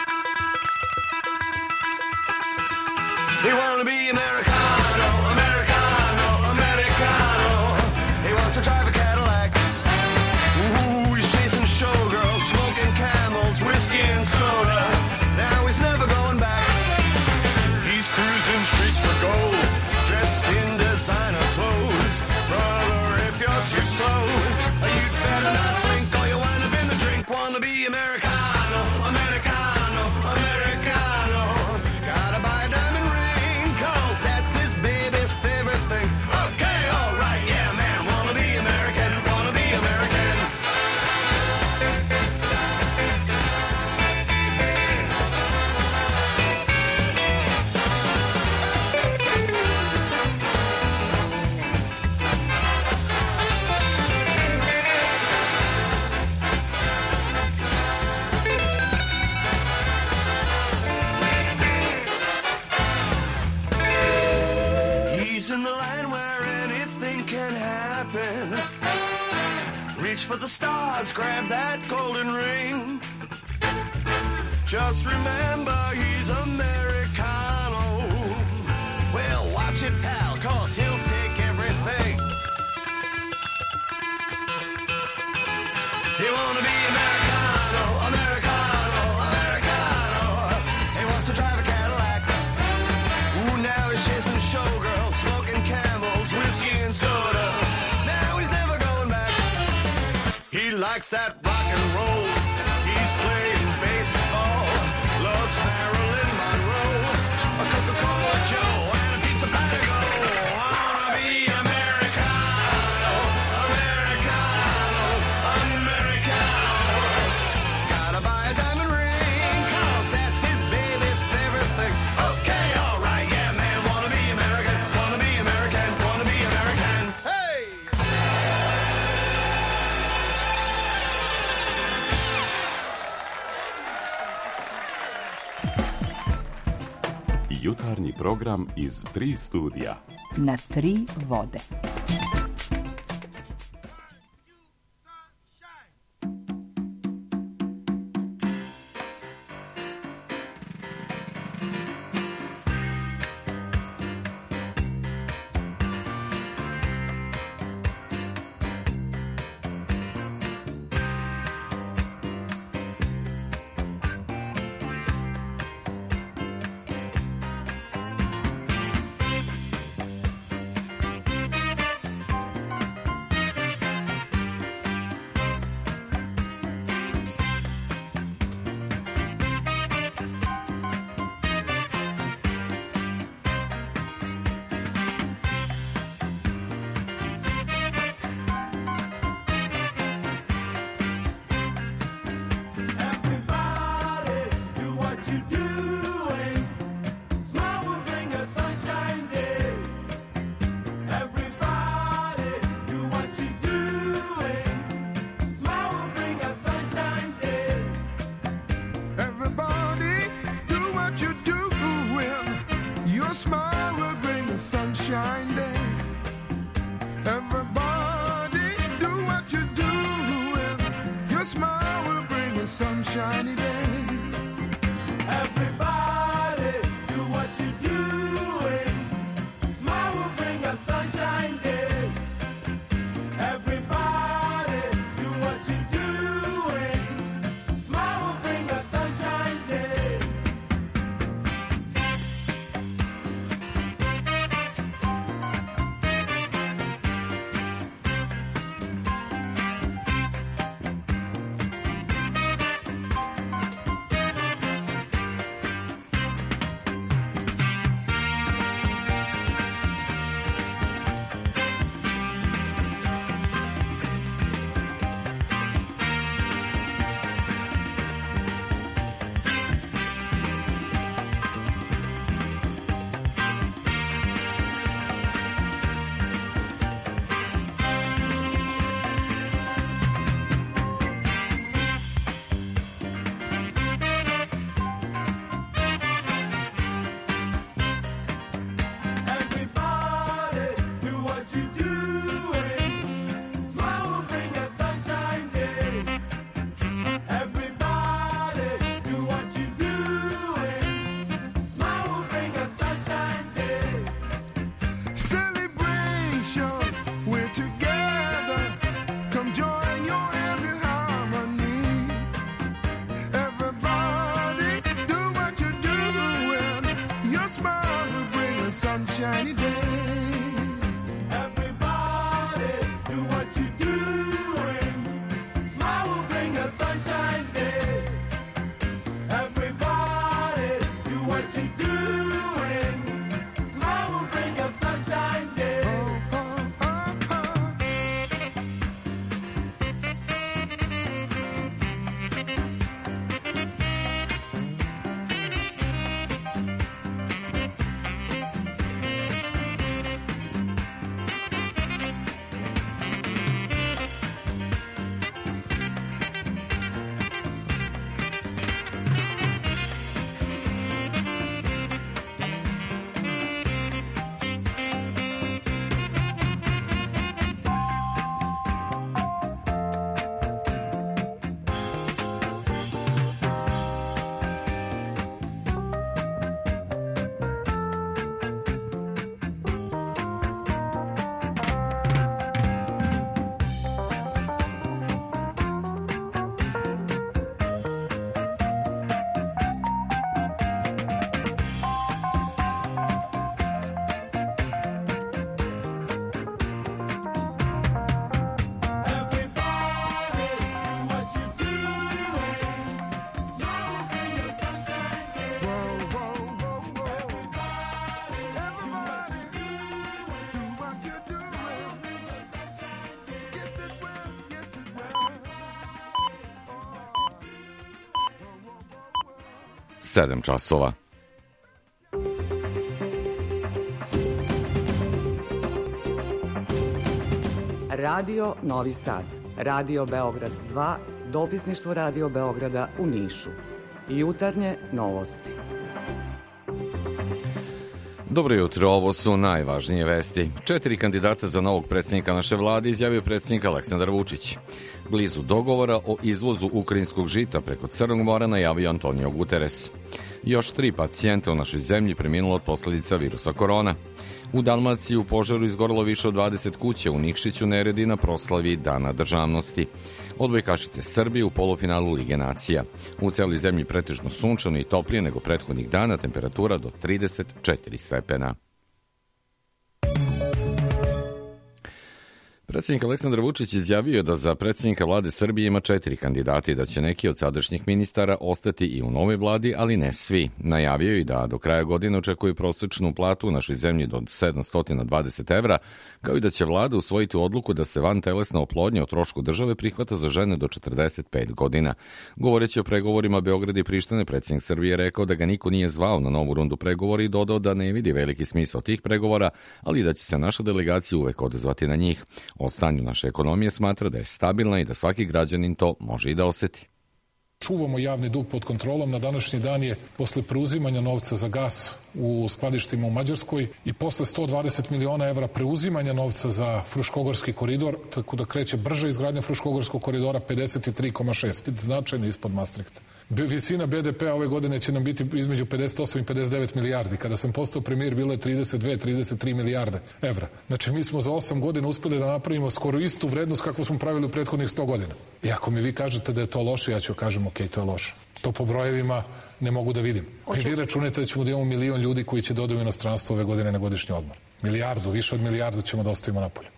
X: He wanna be Americano, Americano, Americano. He wants to drive a Cadillac. Ooh, he's chasing showgirls, smoking Camels, whiskey and soda. Now he's never going back. He's cruising streets for gold, dressed in designer clothes. Brother, if you're too slow, you'd better not blink or you'll wind up in the drink. Wanna be Americano, Americano, Americano. Gotta buy a diamond ring, cause that's his baby's favorite thing. Okay, alright, yeah, man, wanna be American, wanna be American. In the line where anything can happen. Reach for the stars, grab that golden ring. Just remember he's Americano. Well, watch it, pal, cause he'll take everything. He wanna be Americano, Americano, Americano. He wants to drive a Cadillac. Ooh, now he's chasing showgirls, smoking Camels, whiskey and soda. Now he's never going back. He likes that rock and roll. He's playing baseball. Loves Marilyn Monroe, a Coca-Cola Joe, and a pizza Patago. Wanna be Americano, Americano, Americano. Gotta buy a diamond ring, 'cause that's his baby's favorite thing. Okay, alright, yeah, man, wanna be American, wanna be American, wanna be American. Hey!
J: Jutarnji program iz tri studija.
V: Na tri vode.
K: Sunshiny day. Everybody, do what you're doing. Smile will bring a sunshine day. Everybody, do what you're doing. Smile will bring a sunshine day.
L: sedam časova.
C: Radio Novi Sad, Radio Beograd dva, dopisništvo Radio Beograda u Nišu. Jutarnje novosti.
L: Dobro jutro, ovo su najvažnije vesti. Četiri kandidata za novog predsjednika naše vlade izjavio predsjednik Aleksandar Vučić. Blizu dogovora o izvozu ukrajinskog žita preko Crnog mora najavio Antonio Guterres. Još tri pacijenta u našoj zemlji preminulo od posljedica virusa korona. U Dalmaciji u požaru izgorelo više od dvadeset kuća, u Nikšiću neredi na proslavi Dana državnosti. Odbojkašice Srbije u polufinalu Lige nacija. U celoj zemlji pretežno sunčano i toplije nego prethodnih dana, temperatura do trideset četiri stepena. Predsjednik Aleksandar Vučić izjavio je da za predsjednika vlade Srbije ima četiri kandidata i da će neki od sadašnjih ministara ostati i u novoj vladi, ali ne svi. Najavio je i da do kraja godine očekuje prosječnu platu u našoj zemlji do sedamsto dvadeset evra, kao i da će vlada usvojiti odluku da se vantelesna oplodnja o trošku države prihvata za žene do četrdeset pet godina. Govoreći o pregovorima Beograda i Prištine, predsjednik Srbije je rekao da ga niko nije zvao na novu rundu pregovora i dodao da ne vidi veliki smisao tih pregovora, ali da će se naša delegacija uvek odazvati na njih. O stanju naše ekonomije smatra da je stabilna i da svaki građanin to može i da oseti.
M: Čuvamo javni dug pod kontrolom. Na današnji dan je posle preuzimanja novca za gas u skladištima u Mađarskoj i posle sto dvadeset miliona evra preuzimanja novca za Fruškogorski koridor, tako da kreće brže izgradnja Fruškogorskog koridora, pedeset tri zarez šest, značajno ispod Maastrichta. Visina be de pe ove godine će nam biti između pedeset osam i pedeset devet milijardi. Kada sam postao premijer bilo je trideset dve trideset tri milijarde evra. Znači mi smo za osam godina uspeli da napravimo skoro istu vrednost kakvu smo pravili u prethodnih sto godina. I ako mi vi kažete da je to loše, ja ću kažem ok, to je loše. To po brojevima ne mogu da vidim. I vi računajte da ćemo da imamo milion ljudi koji će da odu u inostranstvo ove godine na godišnji odmor. Milijardu, više od milijardu ćemo da ostavimo napolje.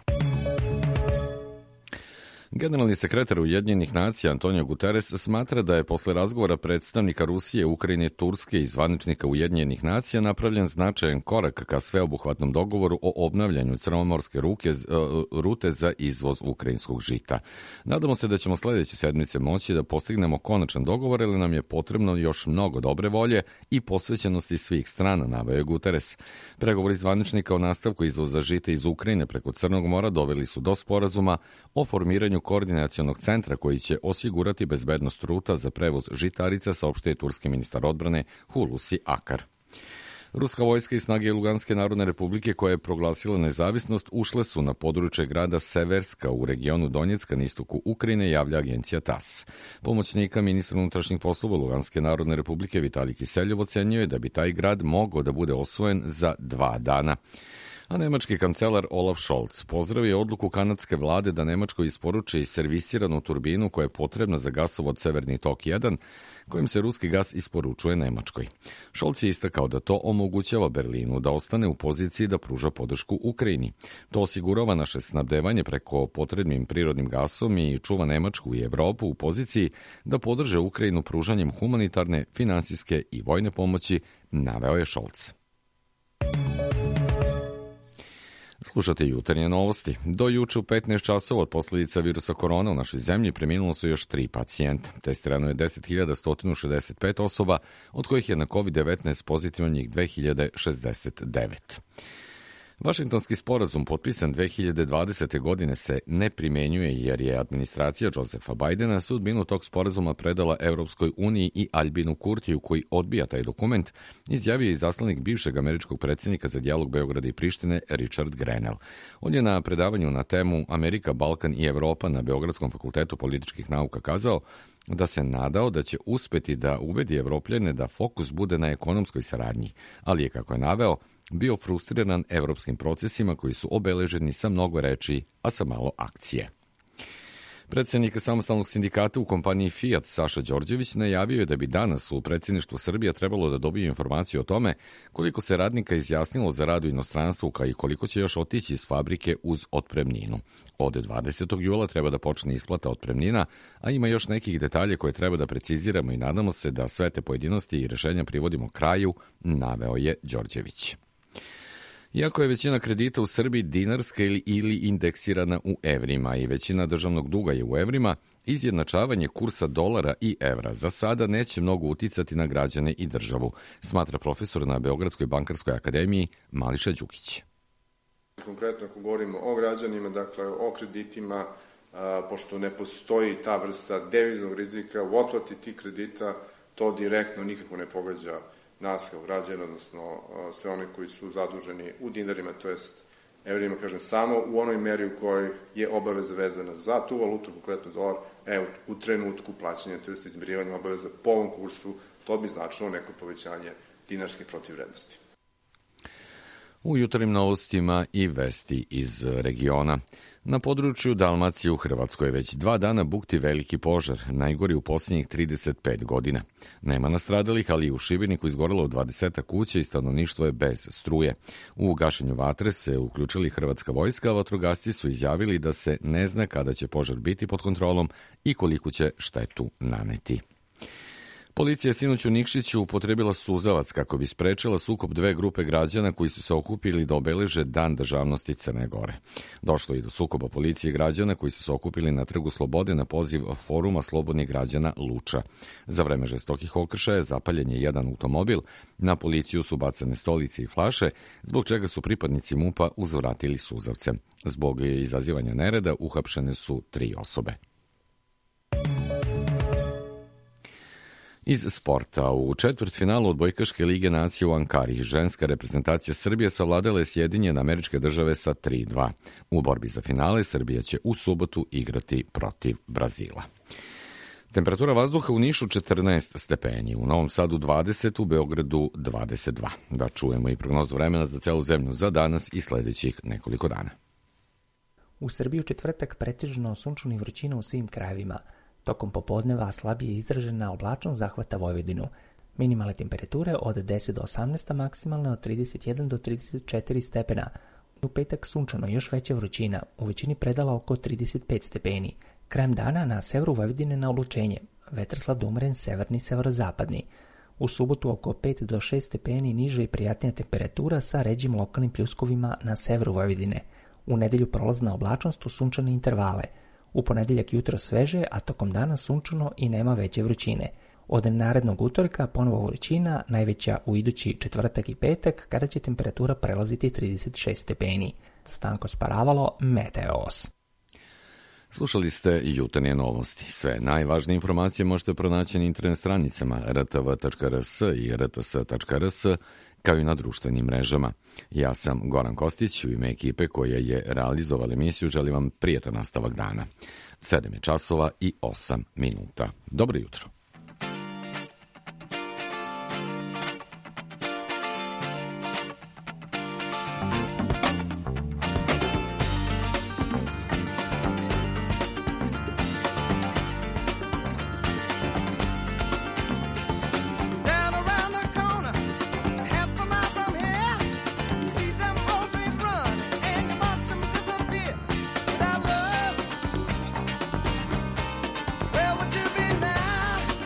L: Generalni sekretar Ujedinjenih nacija Antonio Guterres smatra da je posle razgovora predstavnika Rusije, Ukrajine, Turske i zvaničnika Ujedinjenih nacija napravljen značajan korak ka sveobuhvatnom dogovoru o obnavljanju crnomorske ruke, rute za izvoz ukrajinskog žita. Nadamo se da ćemo sledeće sedmice moći da postignemo konačan dogovor, ali nam je potrebno još mnogo dobre volje i posvećenosti svih strana, naveo je Guterres. Pregovori zvaničnika o nastavku izvoza žita iz Ukrajine preko Crnog mora doveli su do sporazuma o formiranju koordinacionog centra koji će osigurati bezbednost ruta za prevoz žitarica, saopštio je turski ministar odbrane Hulusi Akar. Ruska vojska i snage Luganske narodne republike koja je proglasila nezavisnost ušle su na područje grada Severska u regionu Donjecka na istoku Ukrajine, javlja agencija tas. Pomoćnika ministra unutrašnjih poslova Luganske narodne republike Vitalij Kiseljev ocenjuje da bi taj grad mogao da bude osvojen za dva dana. A nemački kancelar Olaf Scholz pozdravio odluku kanadske vlade da Nemačkoj isporuči servisiranu turbinu koja je potrebna za gasovod Severni tok jedan, kojim se ruski gas isporučuje Nemačkoj. Scholz je istakao da to omogućava Berlinu da ostane u poziciji da pruža podršku Ukrajini. To osigurava naše snabdevanje preko potrebnim prirodnim gasom i čuva Nemačku i Evropu u poziciji da podrže Ukrajinu pružanjem humanitarne, finansijske i vojne pomoći, naveo je Scholz. Slušate jutarnje novosti. Do juče u petnaest časova od posljedica virusa korona u našoj zemlji preminulo su još tri pacijenta. Testirano je deset hiljada sto šezdeset pet osoba, od kojih je na kovid devetnaest pozitivan njih dve hiljade šezdeset devet. Vašingtonski sporazum potpisan dve hiljade dvadesete. godine se ne primenjuje jer je administracija Josefa Bajdena sudbinu tog sporazuma predala Europskoj uniji i Albinu Kurtiju koji odbija taj dokument, izjavio je izaslanik bivšeg američkog predsjednika za dijalog Beograda i Prištine Richard Grenell. On je na predavanju na temu Amerika, Balkan i Evropa na Beogradskom fakultetu političkih nauka kazao da se nadao da će uspeti da ubedi Evropljane da fokus bude na ekonomskoj saradnji, ali je, kako je naveo, bio frustriran evropskim procesima koji su obeleženi sa mnogo reči, a sa malo akcije. Predsjednik samostalnog sindikata u kompaniji Fiat Saša Đorđević najavio je da bi danas u predsjedništvu Srbija trebalo da dobije informaciju o tome koliko se radnika izjasnilo za rad u inostranstvu, kao i koliko će još otići iz fabrike uz otpremninu. Od dvadesetog jula treba da počne isplata otpremnina, a ima još nekih detalja koje treba da preciziramo i nadamo se da sve te pojedinosti i rešenja privodimo kraju, naveo je Đorđević. Iako je većina kredita u Srbiji dinarska ili, ili indeksirana u evrima i većina državnog duga je u evrima, izjednačavanje kursa dolara i evra za sada neće mnogo uticati na građane i državu, smatra profesor na Beogradskoj bankarskoj akademiji Mališa Đukić.
I: Konkretno ako govorimo o građanima, dakle o kreditima, a, pošto ne postoji ta vrsta deviznog rizika u otplati tih kredita, to direktno nikako ne pogađa nas kao građana, odnosno a, sve one koji su zaduženi u dinarima, to jest evrima, kažem, samo u onoj meri u kojoj je obaveza vezana za tu valutu, konkretno dolar, e, u, u trenutku plaćanja, to jest izmirivanja obaveza po ovom kursu, to bi značilo neko povećanje dinarske protivvrednosti.
L: U jutarnjim novostima i vesti iz regiona. Na području Dalmacije u Hrvatskoj već dva dana bukti veliki požar, najgori u posljednjih trideset pet godina. Nema nastradalih, ali i u Šibeniku izgorelo dvadeset kuća i stanovništvo je bez struje. U gašenju vatre se uključili hrvatska vojska, a vatrogasci su izjavili da se ne zna kada će požar biti pod kontrolom i koliko će štetu naneti. Policija je sinoć u Nikšiću upotrebila suzavac kako bi sprečila sukob dve grupe građana koji su se okupili da obeleže Dan državnosti Crne Gore. Došlo je do sukoba policije i građana koji su se okupili na Trgu Slobode na poziv Foruma slobodnih građana Luča. Za vreme žestokih okršaja zapaljen je jedan automobil, na policiju su bacane stolice i flaše, zbog čega su pripadnici MUP-a uzvratili suzavcem. Zbog izazivanja nereda uhapšene su tri osobe. Iz sporta, u četvrtfinalu odbojkaške lige nacije u Ankari, ženska reprezentacija Srbije savladala je Sjedinjene Američke Države sa tri dva. U borbi za finale Srbija će u subotu igrati protiv Brazila. Temperatura vazduha u Nišu četrnaest stepeni, u Novom Sadu dvadeset, u Beogradu dvadeset dva. Da čujemo i prognozu vremena za celu zemlju za danas i sledećih nekoliko dana.
N: U Srbiji u četvrtak pretežno sunčano i vrućina u svim krajevima. Tokom popodneva slabije izražena oblačnost zahvata Vojvodinu. Minimalne temperature od deset do osamnaest, a maksimalne od trideset jedan do trideset četiri stepena. U petak sunčano, još veća vrućina, u većini predala oko trideset pet stepeni. Krajem dana na severu Vojvodine na oblačenje, vetar slab do umeren severni severozapadni. U subotu oko pet do šest stepeni niža i prijatnija temperatura sa ređim lokalnim pljuskovima na severu Vojvodine. U nedelju prolazna oblačnost u sunčane intervale. U ponedeljak jutro sveže, a tokom dana sunčano i nema veće vrućine. Od narednog utorka ponovo vrućina, najveća u idući četvrtak i petak, kada će temperatura prelaziti trideset šest stepeni. Stanko Sparavalo, Meteos.
L: Slušali ste jutarnje novosti. Sve najvažnije informacije možete pronaći na internet stranicama r t v tačka r s i r t s tačka r s, kao i na društvenim mrežama. Ja sam Goran Kostić, u ime ekipe koja je realizovala emisiju želim vam prijatan nastavak dana. sedam je časova i osam minuta. Dobro jutro.
S: Where would you be now?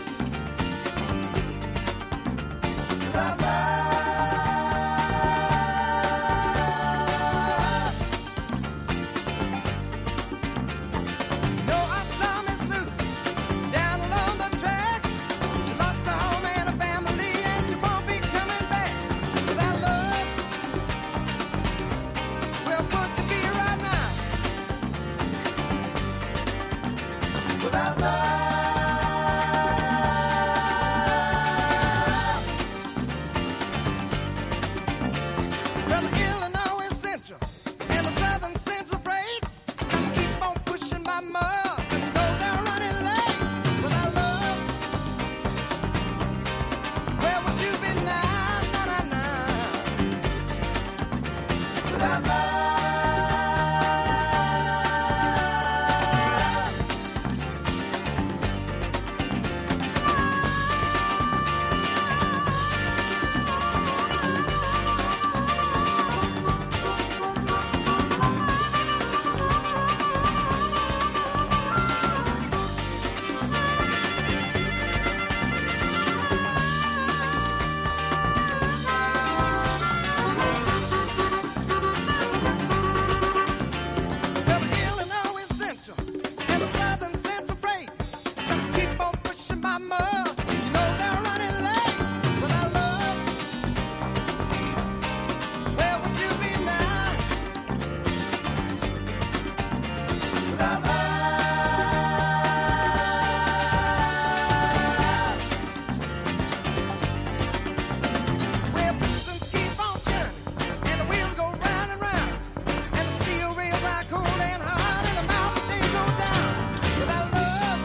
S: Well, pistons keep on turning, and the wheels go round and round, and the steel rails are cold and hard, and the mountains they go down. Without love,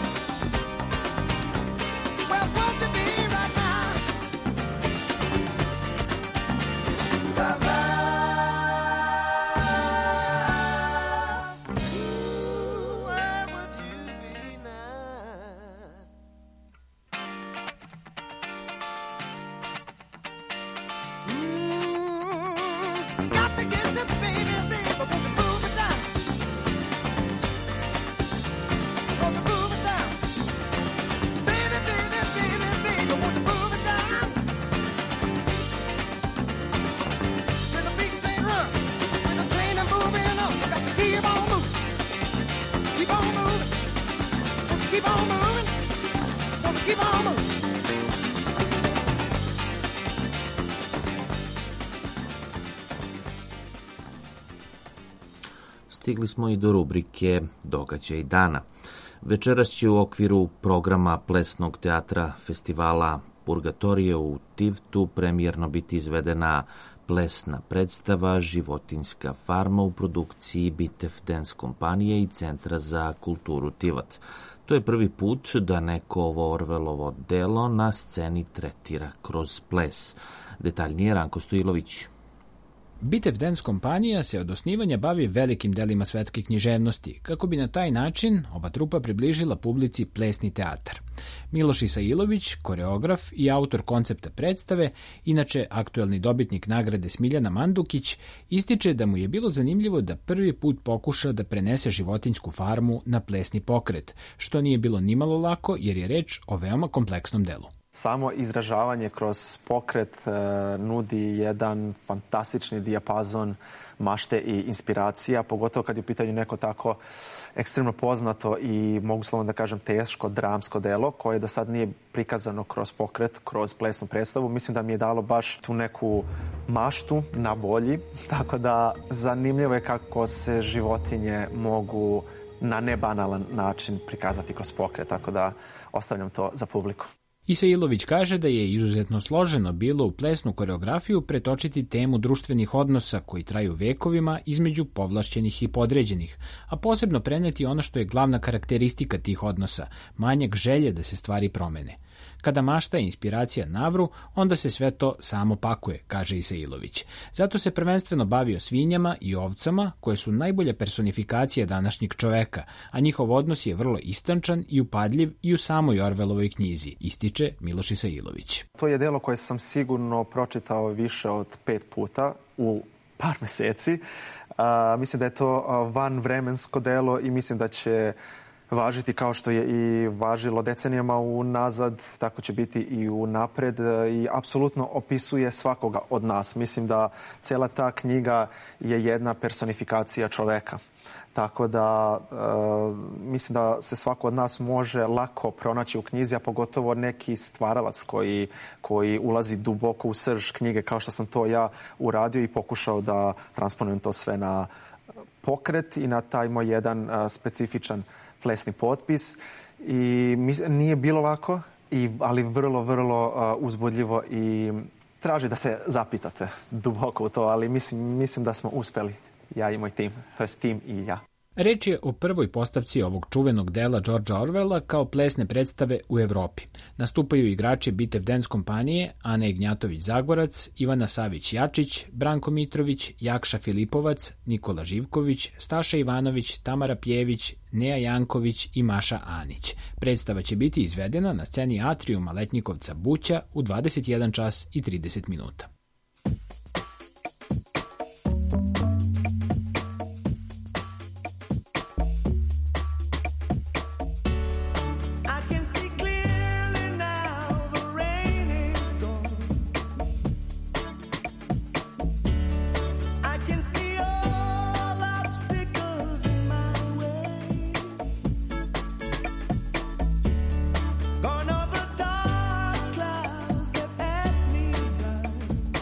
S: well, won't it be right now? Without love, ooh, where would you be now? Mm, got to get the baby, baby, won't you move it down? Won't you move it down? Baby, baby, baby, baby, won't you move it down? When the big train runs, when the train is moving on, you got to keep on moving, keep on moving, keep on moving, won't you keep on moving?
B: Stigli smo i do rubrike Događaj dana. Večeras će u okviru programa Plesnog teatra festivala Purgatorije u Tivtu premijerno biti izvedena plesna predstava Životinjska farma u produkciji Bitev Dance kompanije i Centra za kulturu Tivat. To je prvi put da neko ovo Orvelovo delo na sceni tretira kroz ples. Detaljnije Ranko Stojilović.
A: Bitev Dance kompanija se od osnivanja bavi velikim delima svetske književnosti, kako bi na taj način ova trupa približila publici plesni teatar. Miloš Isailović, koreograf i autor koncepta predstave, inače aktuelni dobitnik nagrade Smiljana Mandukić, ističe da mu je bilo zanimljivo da prvi put pokuša da prenese životinjsku farmu na plesni pokret, što nije bilo nimalo lako jer je reč o veoma kompleksnom delu.
O: Samo izražavanje kroz pokret e, nudi jedan fantastični dijapazon mašte i inspiracija, pogotovo kad je u pitanju neko tako ekstremno poznato i mogu slovno da kažem teško dramsko delo koje do sad nije prikazano kroz pokret, kroz plesnu predstavu. Mislim da mi je dalo baš tu neku maštu na bolji, tako da zanimljivo je kako se životinje mogu na nebanalan način prikazati kroz pokret, tako da ostavljam to za publiku.
A: Isailović kaže da je izuzetno složeno bilo u plesnu koreografiju pretočiti temu društvenih odnosa koji traju vekovima između povlašćenih i podređenih, a posebno preneti ono što je glavna karakteristika tih odnosa, manjak želje da se stvari promene. Kada mašta i inspiracija navru, onda se sve to samo pakuje, kaže Isailović. Zato se prvenstveno bavio svinjama i ovcama, koje su najbolja personifikacija današnjeg čoveka, a njihov odnos je vrlo istančan i upadljiv i u samoj Orvelovoj knjizi, ističe Miloš Isailović.
O: To je delo koje sam sigurno pročitao više od pet puta u par meseci. Uh, mislim da je to vanvremensko delo i mislim da će važiti kao što je i važilo decenijama unazad, tako će biti i unapred i apsolutno opisuje svakoga od nas. Mislim da cela ta knjiga je jedna personifikacija čoveka. Tako da e, mislim da se svako od nas može lako pronaći u knjizi, a pogotovo neki stvaralac koji, koji ulazi duboko u srž knjige, kao što sam to ja uradio i pokušao da transponujem to sve na pokret i na taj moj jedan a, specifičan plesni potpis. I nije bilo lako, i, ali vrlo, vrlo uh, uzbudljivo i traži da se zapitate duboko u to, ali mislim, mislim da smo uspeli, ja i moj tim, to je tim i ja.
A: Reč je o prvoj postavci ovog čuvenog dela Georgea Orwella kao plesne predstave u Evropi. Nastupaju igrači Bitev Dance kompanije Ana Ignjatović-Zagorac, Ivana Savić-Jačić, Branko Mitrović, Jakša Filipovac, Nikola Živković, Staša Ivanović, Tamara Pjević, Neja Janković i Maša Anić. Predstava će biti izvedena na sceni Atrijuma Letnjikovca Buća u dvadeset jedan čas i trideset minuta.
S: Gone over dark clouds that had me blind.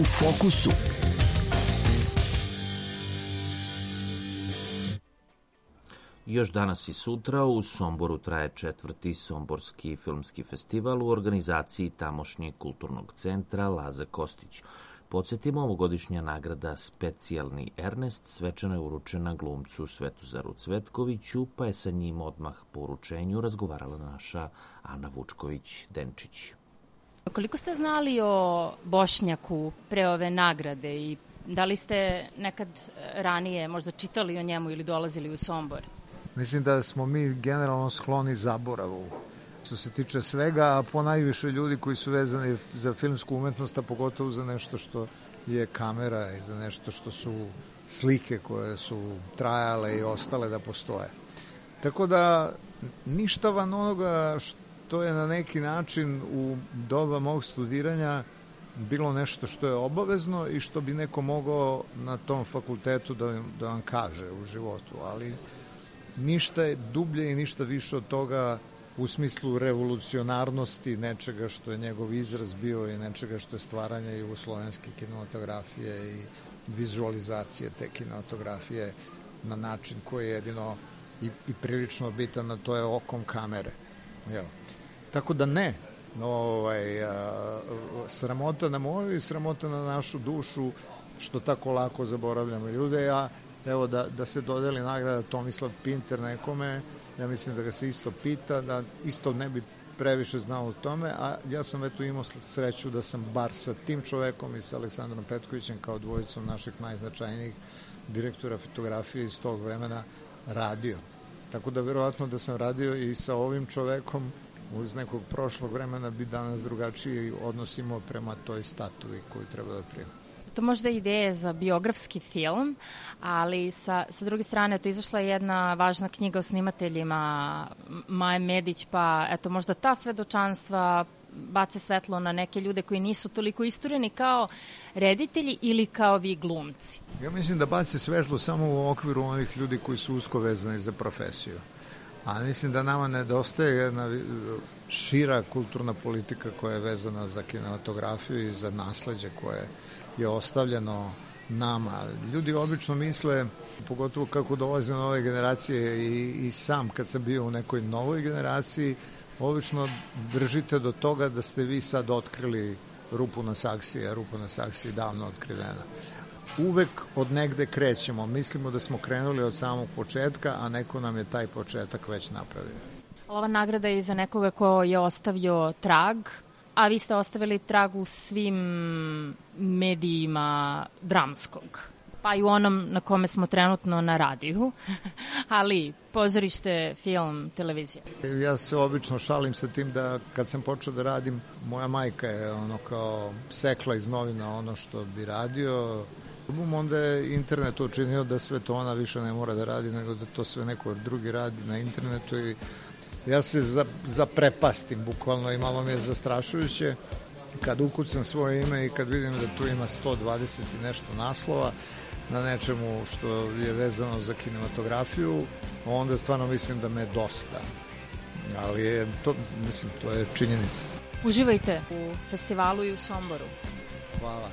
P: fokusu.
B: Još danas i sutra u Somboru traje četvrti Somborski filmski festival u organizaciji tamošnjeg kulturnog centra Laza Kostić. Podsjetimo, ovogodišnja nagrada Specijalni Ernest svečano je uručena glumcu Svetozaru Cvetkoviću, pa je sa njim odmah po uručenju razgovarala naša Ana Vučković-Denčić.
Q: Koliko ste znali o Bošnjaku pre ove nagrade i da li ste nekad ranije možda čitali o njemu ili dolazili u Sombor?
T: Mislim da smo mi generalno skloni zaboravu. Što se tiče svega, a po najviše ljudi koji su vezani za filmsku umetnost, a pogotovo za nešto što je kamera i za nešto što su slike koje su trajale i ostale da postoje. Tako da ništa van onoga što je na neki način u doba mog studiranja bilo nešto što je obavezno i što bi neko mogao na tom fakultetu da, da vam kaže u životu, ali ništa je dublje i ništa više od toga u smislu revolucionarnosti nečega što je njegov izraz bio i nečega što je stvaranje jugoslovenske kinematografije i vizualizacije te kinematografije na način koji je jedino i, i prilično bitan, a to je okom kamere. Jel? Tako da ne, ovaj, a, sramota na moju i sramota na našu dušu što tako lako zaboravljamo ljude. Ja, evo da, da se dodeli nagrada Tomislav Pinter nekome, ja mislim da ga se isto pita, da isto ne bi previše znao o tome, a ja sam eto imao sreću da sam bar sa tim čovekom i sa Aleksandrom Petkovićem kao dvojicom naših najznačajnijih direktora fotografije iz tog vremena radio. Tako da verovatno da sam radio i sa ovim čovekom uz nekog prošlog vremena bi danas drugačiji odnos imao prema toj statuji koju treba da prima.
Q: To možda ideje za biografski film, ali sa, sa druge strane to izašla je jedna važna knjiga o snimateljima Maje Medić, pa eto možda ta svedočanstva bace svetlo na neke ljude koji nisu toliko istureni kao reditelji ili kao vi glumci.
T: Ja mislim da bace svetlo samo u okviru onih ljudi koji su usko vezani za profesiju. A mislim da nama nedostaje jedna šira kulturna politika koja je vezana za kinematografiju i za nasleđe koje je ostavljeno nama. Ljudi obično misle, pogotovo kako dolaze nove generacije i, i sam kad sam bio u nekoj novoj generaciji, obično držite do toga da ste vi sad otkrili rupu na saksiji, a rupa na saksiji davno otkrivena. Uvek od negde krećemo, mislimo da smo krenuli od samog početka, a neko nam je taj početak već napravio.
Q: Ova nagrada je za nekoga ko je ostavio trag, a vi ste ostavili trag u svim medijima dramskog, pa i u onom na kome smo trenutno na radiju, ali pozorište, film, televizija.
T: Ja se obično šalim sa tim da kad sam počeo da radim, moja majka je ono kao sekla iz novina ono što bi radio, onda je internet učinio da sve to ona više ne mora da radi, nego da to sve neko drugi radi na internetu i ja se zaprepastim bukvalno i malo mi je zastrašujuće kad ukucam svoje ime i kad vidim da tu ima sto dvadeset i nešto naslova na nečemu što je vezano za kinematografiju, onda stvarno mislim da me je dosta. Ali je to, mislim, to je činjenica.
Q: Uživajte u festivalu i u Somboru.
T: Hvala.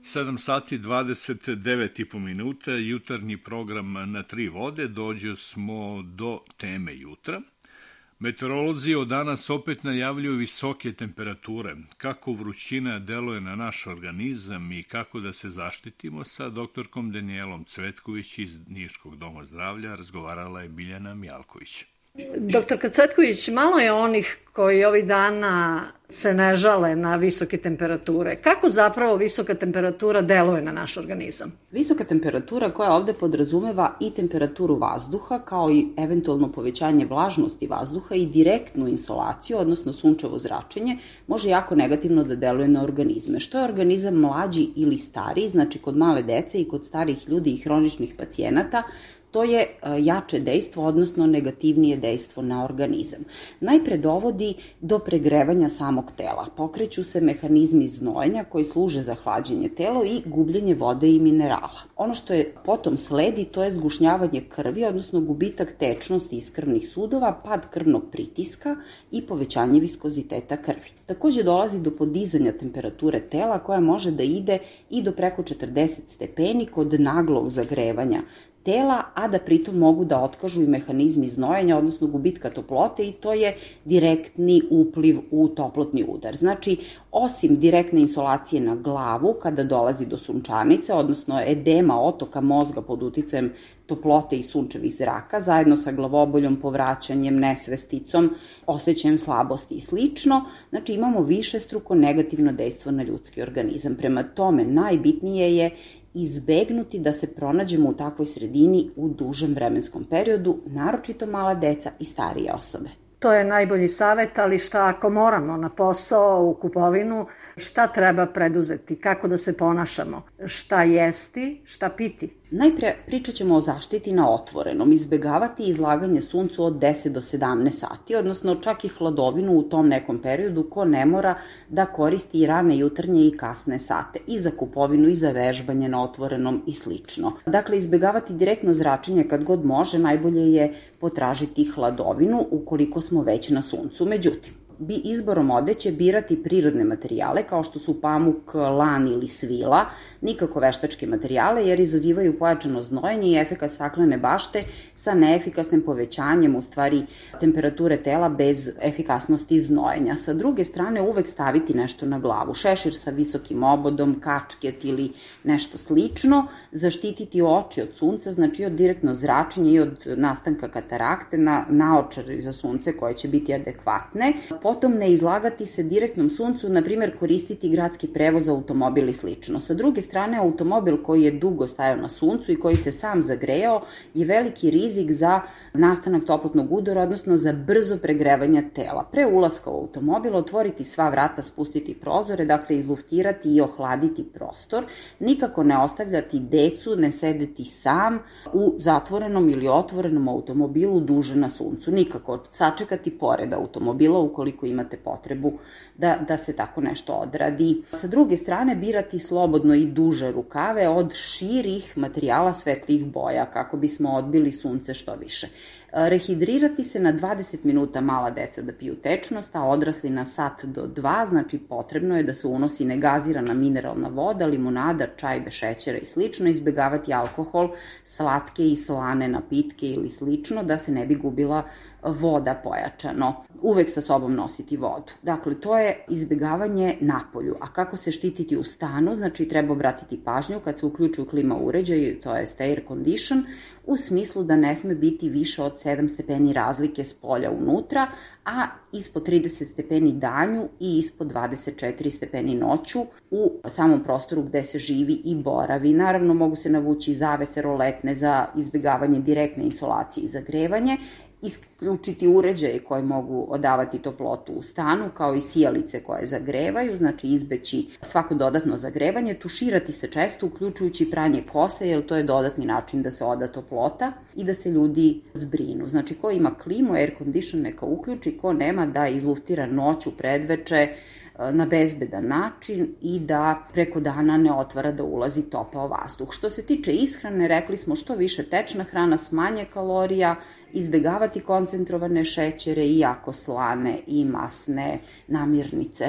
E: sedam sati dvadeset devet i po minuta, jutarnji program na tri vode, dođo smo do teme jutra. Meteorolozi od danas opet najavljuju visoke temperature. Kako vrućina deluje na naš organizam i kako da se zaštitimo, sa doktorkom Danijelom Cvetković iz Niškog doma zdravlja razgovarala je Biljana Mijalković.
F: Doktorka Cvetković, malo je onih koji ovih dana se ne žale na visoke temperature. Kako zapravo visoka temperatura deluje na naš organizam?
P: Visoka temperatura koja ovde podrazumeva i temperaturu vazduha, kao i eventualno povećanje vlažnosti vazduha i direktnu insolaciju, odnosno sunčevo zračenje, može jako negativno da deluje na organizme. Što je organizam mlađi ili stariji, znači kod male dece i kod starih ljudi i hroničnih pacijenata, to je jače dejstvo, odnosno negativnije dejstvo na organizam. Najpre dovodi do pregrevanja samog tela. Pokreću se mehanizmi znojenja koji služe za hlađenje tela i gubljenje vode i minerala. Ono što je potom sledi, to je zgušnjavanje krvi, odnosno gubitak tečnosti iz krvnih sudova, pad krvnog pritiska i povećanje viskoziteta krvi. Takođe dolazi do podizanja temperature tela koja može da ide i do preko četrdeset stepeni kod naglog zagrevanja tela, a da pritom mogu da otkažu i mehanizmi znojenja, odnosno gubitka toplote, i to je direktni upliv u toplotni udar. Znači, osim direktne insolacije na glavu, kada dolazi do sunčanice, odnosno edema otoka mozga pod uticajem toplote i sunčevih zraka, zajedno sa glavoboljom, povraćanjem, nesvesticom, osjećajem slabosti i slično, znači imamo višestruko negativno dejstvo na ljudski organizam. Prema tome, najbitnije je izbegnuti da se pronađemo u takvoj sredini u dužem vremenskom periodu, naročito mala deca i starije osobe.
F: To je najbolji savet, ali šta ako moramo na posao, u kupovinu, šta treba preduzeti, kako da se ponašamo, šta jesti, šta piti?
P: Najpre pričat ćemo o zaštiti na otvorenom, izbegavati izlaganje suncu od deset do sedamnaest sati, odnosno čak i hladovinu u tom nekom periodu, ko ne mora da koristi i rane jutarnje i kasne sate, i za kupovinu i za vežbanje na otvorenom i slično. Dakle, izbegavati direktno zračenje kad god može, najbolje je potražiti hladovinu ukoliko smo već na suncu. Međutim, bi izborom odeće birati prirodne materijale kao što su pamuk, lan ili svila, nikako veštačke materijale jer izazivaju pojačano znojenje i efekat staklene bašte sa neefikasnim povećanjem u stvari temperature tela bez efikasnosti znojenja. Sa druge strane, uvek staviti nešto na glavu, šešir sa visokim obodom, kačket ili nešto slično, zaštititi oči od sunca, znači od direktno zračenja i od nastanka katarakte, na naočare za sunce koje će biti adekvatne. Potom ne izlagati se direktnom suncu, na primjer koristiti gradski prevoz, automobil i slično. Sa druge strane, automobil koji je dugo stajao na suncu i koji se sam zagrejao je veliki rizik za nastanak toplotnog udara, odnosno za brzo pregrevanje tela. Pre ulaska u automobil otvoriti sva vrata, spustiti prozore, dakle izluftirati i ohladiti prostor, nikako ne ostavljati decu, ne sedeti sam u zatvorenom ili otvorenom automobilu duže na suncu, nikako sačekati pored automobila ukoliko imate potrebu da, da se tako nešto odradi. Sa druge strane, birati slobodno i duže rukave od širih materijala svetlih boja kako bismo odbili sunce što više. Rehidrirati se na dvadeset minuta, mala deca da piju tečnost, a odrasli na sat do dva, znači potrebno je da se unosi negazirana mineralna voda, limunada, čaj bez šećera i slično, izbegavati alkohol, slatke i slane napitke ili slično, da se ne bi gubila voda pojačano. Uvek sa sobom nositi vodu. Dakle, to je izbegavanje napolju. A kako se štititi u stanu? Znači, treba obratiti pažnju kad se uključuju klima uređaji, to je air condition, u smislu da ne sme biti više od sedam stepeni razlike s polja unutra, a ispod trideset stepeni danju i ispod dvadeset četiri stepeni noću u samom prostoru gde se živi i boravi. Naravno, mogu se navući zavese roletne za izbegavanje direktne insolacije i zagrevanje, isključiti uređaje koji mogu odavati toplotu u stanu, kao i sijalice koje zagrevaju, znači izbeći svako dodatno zagrevanje, tuširati se često, uključujući pranje kose, jer to je dodatni način da se oda toplota i da se ljudi zbrinu. Znači, ko ima klimu, air condition neka uključi, ko nema da izluftira noću, predveče, na bezbedan način i da preko dana ne otvara da ulazi topao vazduh. Što se tiče ishrane, rekli smo što više tečna hrana s manje kalorija, izbegavati koncentrovane šećere i jako slane i masne namirnice.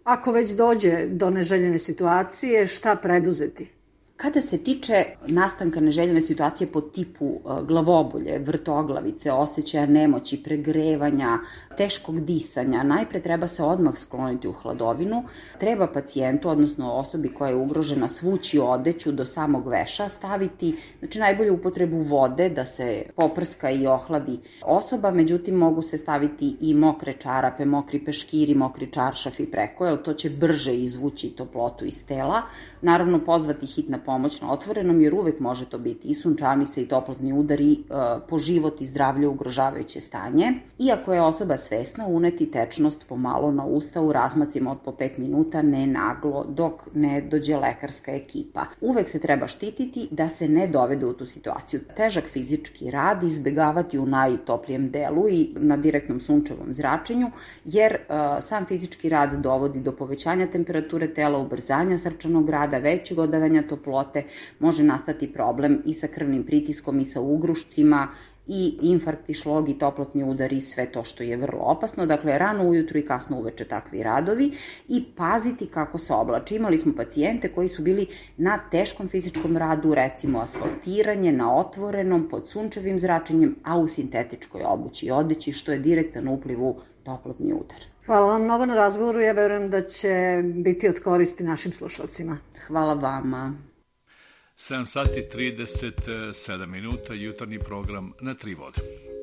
F: Ako već dođe do neželjene situacije, šta preduzeti?
P: Kada se tiče nastanka neželjene situacije po tipu uh, glavobolje, vrtoglavice, osjećaja nemoći, pregrevanja, teškog disanja, najpre treba se odmah skloniti u hladovinu, treba pacijentu, odnosno osobi koja je ugrožena, svući odeću do samog veša, staviti, znači najbolje upotrebu vode da se poprska i ohladi osoba, međutim mogu se staviti i mokre čarape, mokri peškiri, mokri čaršafi preko, jer to će brže izvući toplotu iz tela. Naravno, pozvati hitna pomoć na otvorenom, jer uvek može to biti i sunčanice i toplotni udari, e, po život i zdravlje ugrožavajuće stanje. Iako je osoba svesna, uneti tečnost pomalo na usta u razmacima od po pet minuta, ne naglo, dok ne dođe lekarska ekipa. Uvek se treba štititi da se ne dovede u tu situaciju. Težak fizički rad izbegavati u najtoplijem delu i na direktnom sunčevom zračenju, jer e, sam fizički rad dovodi do povećanja temperature tela, ubrzanja srčanog rada, većeg odavanja toplote, može nastati problem i sa krvnim pritiskom i sa ugrušcima, i infarkti, šlogi, toplotni udari, sve to što je vrlo opasno. Dakle, rano ujutru i kasno uveče takvi radovi i paziti kako se oblači. Imali smo pacijente koji su bili na teškom fizičkom radu, recimo asfaltiranje, na otvorenom, pod sunčevim zračenjem, a u sintetičkoj obući i odeći, što je direktan upliv u toplotni udar.
F: Hvala vam mnogo na razgovoru, ja verujem da će biti od koristi našim slušalcima.
P: Hvala vama.
E: sedam sati trideset sedam minuta, jutarnji program na tri vode.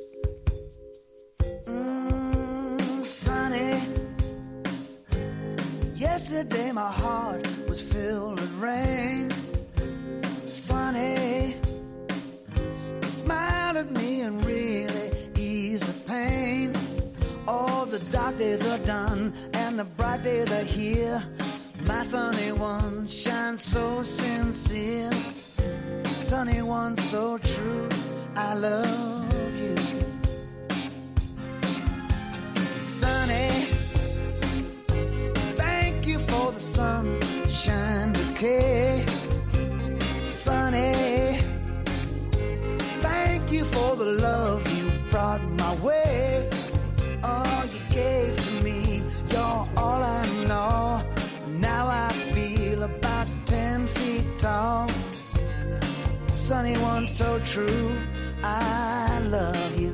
S: Mm, sunny. Yesterday my heart was filled with rain. Sunny. You smiled at me and really eased the pain. All the dark days are done and the bright days are here. My sunny one shines so sincere. Sunny one so true, I love you. Sunny, thank you for the sunshine bouquet. Sunny, thank you for the love you brought my way. All you gave to me, you're all I know. Now I feel about ten feet tall. Sunny one so true, I love you.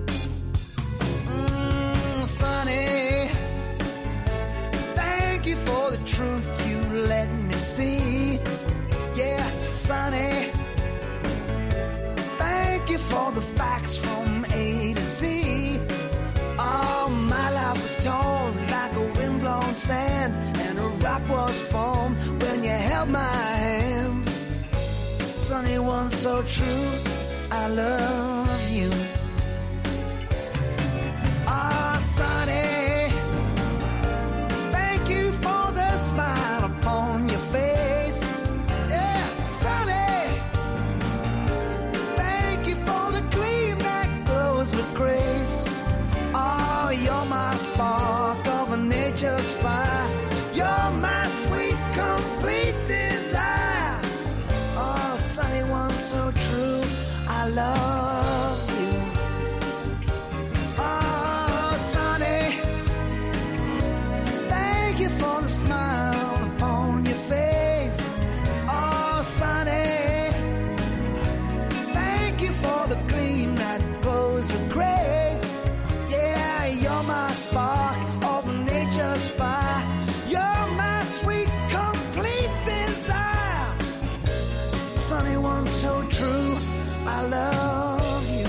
S: Mm, sunny, thank you for the truth you let me see. Yeah, sunny, thank you for the facts from A to Z. All my life was torn like a windblown sand, and a rock was formed when you held my hand. Sunny one so true, I love you. Ah, sunny, thank you for the smile upon your face. Yeah, sunny, thank you for the gleam that glows with grace. Oh, you're my spark of nature's fire. You're my sweet, complete desire. Oh, sunny one so true, I love you. Oh, sunny, thank you for the smile upon your face. Oh, sunny, thank you for the gleam that glows with grace. Yeah, you're my spark of nature's fire. You're my sweet, complete desire. Sunny one so true, I love you.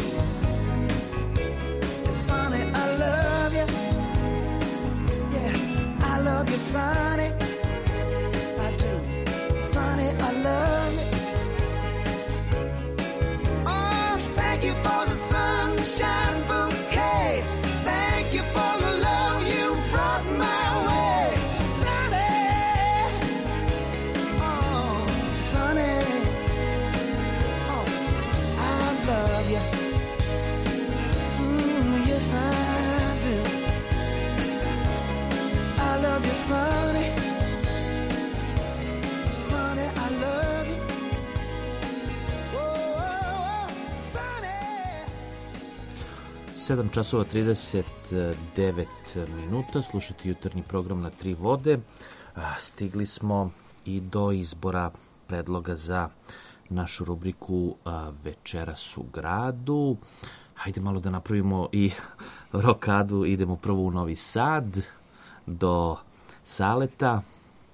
S: Sunny, I love you. Yeah, I love you, Sunny. I do. Sunny, I love you. Oh, thank you for the sunshine bouquet. Thank you for the love you brought my way. Sunny, oh, sunny, oh, I love you. Mm, yes, I do. I love you, sunny.
B: sedam časova trideset devet minuta, slušati jutarnji program na tri vode. Stigli smo i do izbora predloga za našu rubriku Večeras u gradu. Hajde malo da napravimo i rokadu. Idemo prvo u Novi Sad, do Saleta.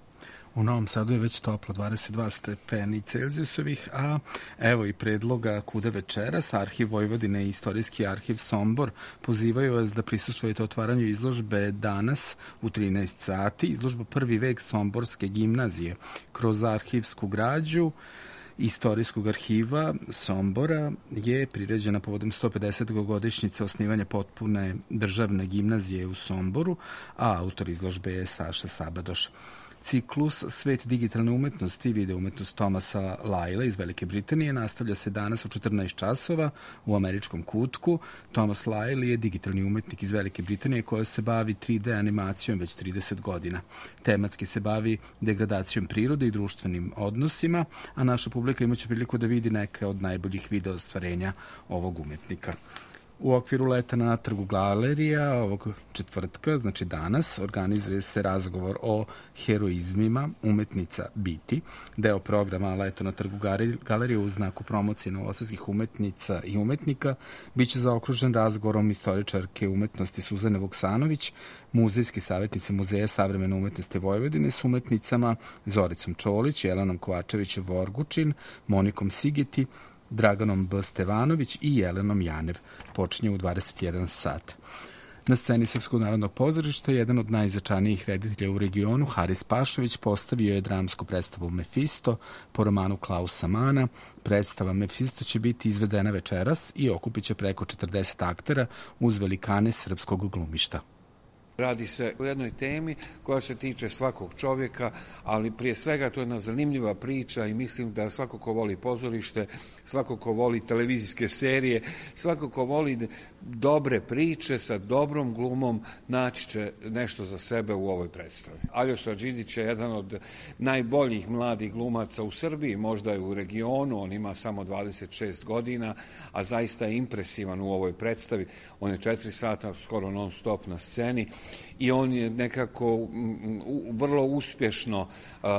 D: U Novom Sadu je već toplo, dvadeset dva stepeni Celzijusovih, a evo i predloga kuda večeras. Arhiv Vojvodine i Istorijski arhiv Sombor pozivaju vas da prisustvujete otvaranju izložbe danas u trinaest sati. Izložba Prvi vek Somborske gimnazije kroz arhivsku građu Istorijskog arhiva Sombora je priređena povodom sto pedeset godišnjice osnivanja potpune državne gimnazije u Somboru, a autor izložbe je Saša Sabadoš. Ciklus Svet digitalne umetnosti i video umetnost Thomasa Lyla iz Velike Britanije nastavlja se danas u četrnaest časova u američkom kutku. Thomas Lyle je digitalni umetnik iz Velike Britanije koja se bavi tri D animacijom već trideset godina. Tematski se bavi degradacijom prirode i društvenim odnosima, a naša publika imaće priliku da vidi neke od najboljih video ostvarenja ovog umetnika. U okviru leta na Trgu galerija ovog četvrtka, znači danas, organizuje se razgovor o heroizmima umetnica biti. Deo programa Leto na Trgu galerija u znaku promocije novosadskih umetnica i umetnika biće zaokružen razgovorom istoričarke umetnosti Suzane Vuksanović, muzejski savjetnice Muzeja savremene umetnosti Vojvodine s umetnicama Zoricom Čolić, Jelenom Kovačević-Vorgučin, Monikom Sigeti, Draganom B. Stevanović i Jelenom Janev. Počinje u dvadeset jedan sat. Na sceni Srpskog narodnog pozorišta jedan od najzačajnijih reditelja u regionu, Haris Pašović, postavio je dramsku predstavu Mefisto po romanu Klausa Mana. Predstava Mefisto će biti izvedena večeras i okupit će preko četrdeset aktera uz velikane srpskog glumišta.
G: Radi se o jednoj temi koja se tiče svakog čovjeka, ali prije svega to je jedna zanimljiva priča i mislim da svako ko voli pozorište, svako ko voli televizijske serije, svako ko voli dobre priče sa dobrom glumom, naći će nešto za sebe u ovoj predstavi. Aljoša Đidić je jedan od najboljih mladih glumaca u Srbiji, možda je u regionu, on ima samo dvadeset šest godina, a zaista je impresivan u ovoj predstavi. On je četiri sata skoro non stop na sceni i on je nekako vrlo uspješno,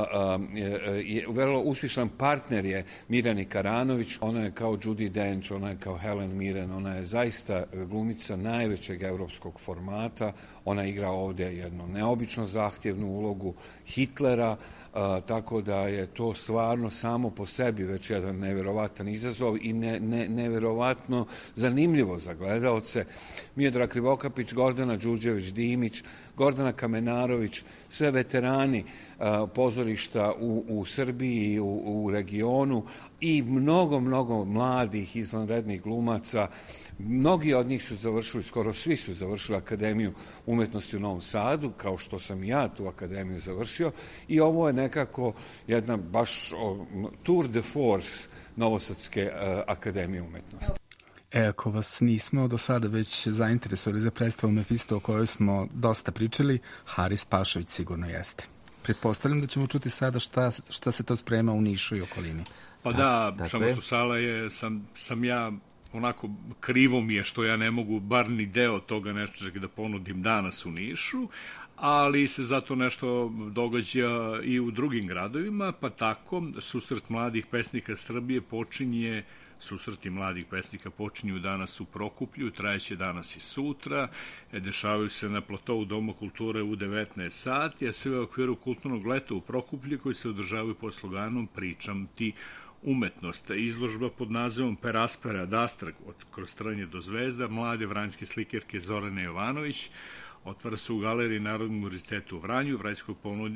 G: vrlo uspješan partner je Mirjani Karanović. Ona je kao Judi Dench, ona je kao Helen Mirren, ona je zaista glumica najvećeg evropskog formata. Ona igra ovdje jednu neobično zahtjevnu ulogu Hitlera, tako da je to stvarno samo po sebi već jedan nevjerovatan izazov i ne, ne, nevjerovatno zanimljivo za gledaoce. Miodrag Krivokapić, Gordana Đurđević-Dimić, Gordana Kamenarović, sve veterani pozorišta u, u Srbiji i u, u regionu i mnogo, mnogo mladih izvanrednih glumaca. Mnogi od njih su završili, skoro svi su završili Akademiju umetnosti u Novom Sadu, kao što sam ja tu akademiju završio, i ovo je nekako jedna baš tour de force Novosadske akademije umetnosti.
D: E, ako vas nismo do sada već zainteresovali za predstavu Mefisto o kojoj smo dosta pričali, Haris Pašović sigurno jeste. Pretpostavljam da ćemo čuti sada šta, šta se to sprema u Nišu i okolini.
E: Pa da, da samo što sala je, sam, sam ja onako krivo mi je što ja ne mogu bar ni deo toga nešto da ponudim danas u Nišu, ali se zato nešto događa i u drugim gradovima, pa tako susret mladih pesnika Srbije počinje Susreti mladih pesnika počinju danas u Prokuplju, trajeće danas i sutra, dešavaju se na platovu Doma kulture u devetnaest sati, a sve u okviru kulturnog leta u Prokuplju koji se održavaju pod sloganom Pričam ti umetnost. Izložba pod nazivom Peraspera Dastrag od kroz tranje do zvezda mlade vranjske slikerke Zorane Jovanović otvara se u galeriji Narodnog univerziteta u Vranju. U vranjskoj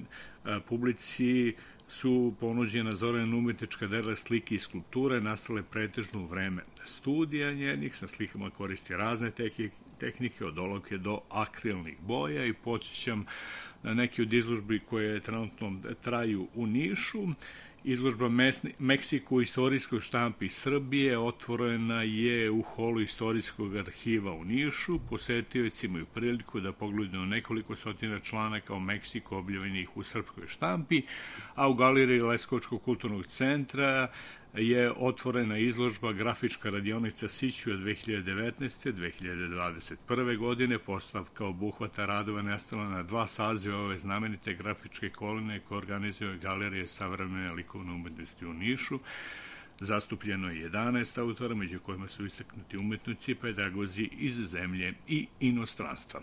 E: publici su ponuđena Zorana umetnička dela slike i skulpture nastale pretežno u vreme studija njenih. Sa slikama koristi razne tehnike od olovke do akrilnih boja i počećam na neke od izložbi koje trenutno traju u Nišu. Izložba Meksiko u istorijskoj štampi Srbije otvorena je u holu Istorijskog arhiva u Nišu. Posetioci imaju priliku da pogledaju nekoliko stotina članaka o Meksiku objavljenih u srpskoj štampi, a u galeriji Leskovačkog kulturnog centra je otvorena izložba Grafička radionica Sićuja dve hiljade devetnaeste. dve hiljade dvadeset prve. godine. Postavka obuhvata radova nastala na dva saziva ove znamenite grafičke kolone koje organizuje Galerije savremene likovne umetnosti u Nišu. Zastupljeno je jedanaest autora, među kojima su istaknuti umetnici i pedagozi iz zemlje i inostranstva.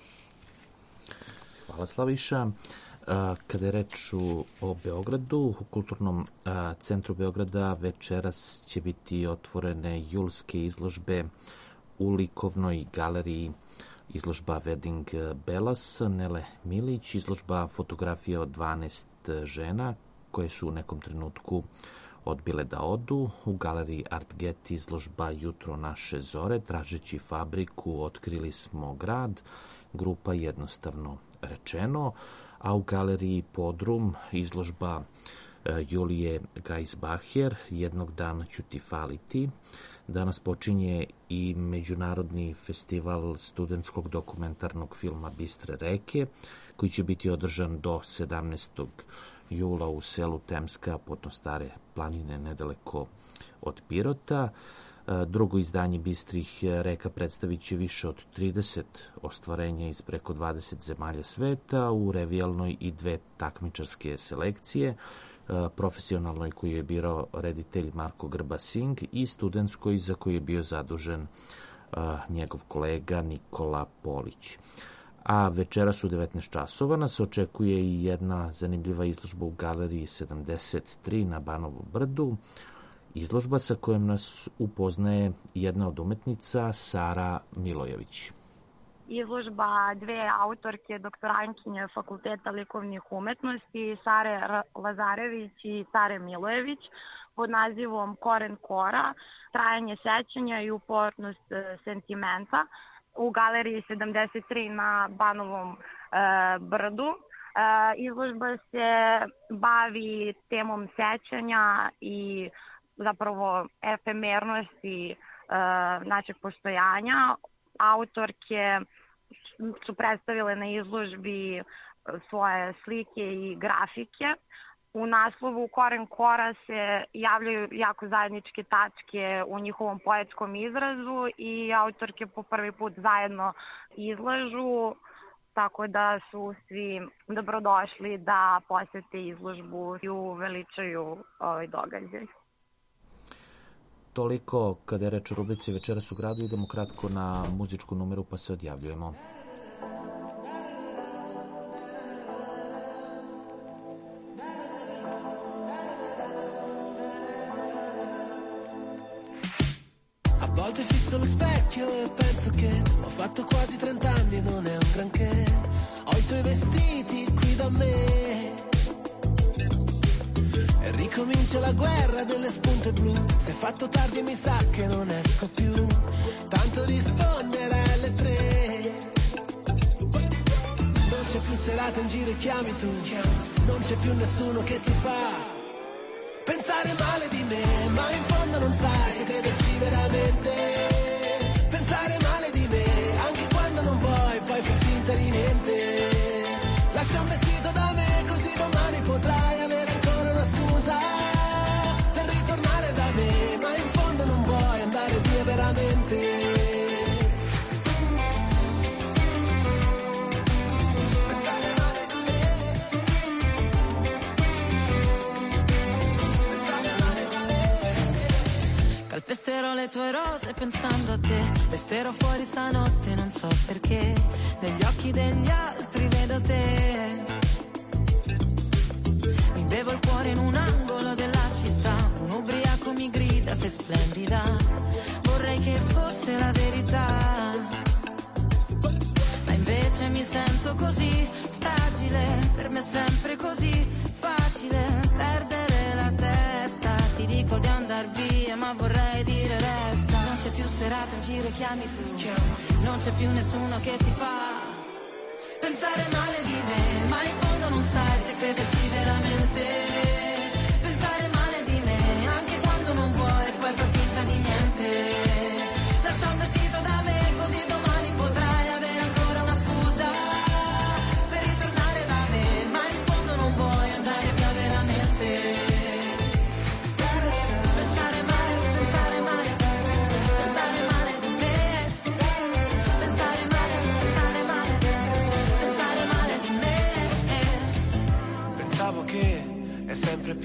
B: Hvala, Slaviša. Kada je reč o Beogradu, u Kulturnom centru Beograda večeras će biti otvorene julske izložbe u likovnoj galeriji, izložba Wedding Bellas, Nele Milić, izložba fotografije od dvanaest žena koje su u nekom trenutku odbile da odu. U galeriji Art Get izložba Jutro naše zore, tražeći fabriku otkrili smo grad, grupa Jednostavno rečeno, a u galeriji Podrum izložba Julije Geisbacher, Jednog dana ću ti faliti. Danas počinje i Međunarodni festival studentskog dokumentarnog filma Bistre reke, koji će biti održan do sedamnaestog jula u selu Temska, potom Stare planine, nedaleko od Pirota. Drugo izdanje Bistrih reka predstavit će više od trideset ostvarenja iz preko dvadeset zemalja sveta u revijalnoj i dve takmičarske selekcije, profesionalnoj koju je birao reditelj Marko Grba-Sing i studentskoj za koju je bio zadužen njegov kolega Nikola Polić. A večeras u devetnaest časova nas očekuje i jedna zanimljiva izložba u galeriji sedamdeset tri na Banovom brdu, izložba sa kojom nas upoznaje jedna od umetnica, Sara Milojević.
H: Izložba dve autorke, doktorantkinje Fakulteta likovnih umetnosti, Sare Lazarević i Sare Milojević, pod nazivom Koren kora, trajanje sećanja i upornost sentimenta, u galeriji sedamdeset tri na Banovom e, brdu. E, izložba se bavi temom sećanja i zapravo efemernosti e, našeg postojanja. Autorke su predstavile na izložbi svoje slike i grafike. U naslovu Koren kora se javljaju jako zajedničke tačke u njihovom poetskom izrazu i autorke po prvi put zajedno izlažu, tako da su svi dobrodošli da posete izložbu i uveličaju ovaj događaj.
B: Toliko kada je reč o rubrici Večeras u gradu. Idemo kratko na muzičku numeru pa se odjavljujemo.
K: A volte fisso lo specchio e penso che ho fatto quasi trent'anni, non è un granché. Ho i tuoi vestiti qui da me e ricomincia la guerra delle spunte blu. Se è fatto tardi mi sa che non esco più, tanto rispondere alle tre. Non c'è più serata in giro e chiami tu, non c'è più nessuno che ti fa pensare male di me, ma in fondo non sai se crederci veramente. Pensare male di me, anche quando non vuoi, poi fai finta di niente. Lascia un vestito da me, così domani potrai avere ancora una scusa per ritornare da me, ma in fondo non vuoi andare via veramente.
R: Calpesterò le tue rose pensando a te, resterò fuori stanotte non so perché, negli occhi degli altri vedo te. Mi bevo il cuore in un angolo della città, un ubriaco mi grida sei splendida, vorrei che fosse la verità, ma invece mi sento così fragile, per me è sempre così facile perdere la testa, ti dico di andar via ma vorrei dire resta, non c'è più serata in giro e chiami tu, non c'è più nessuno che ti fa pensare male di me, ma in fondo non sai se crederci veramente. Pensare male di me, anche quando non vuoi, poi fai finta di niente. Lascia un vestito da me, così domani potrai avere ancora una scusa per ritornare da me, ma in fondo non vuoi andare via veramente. Pensare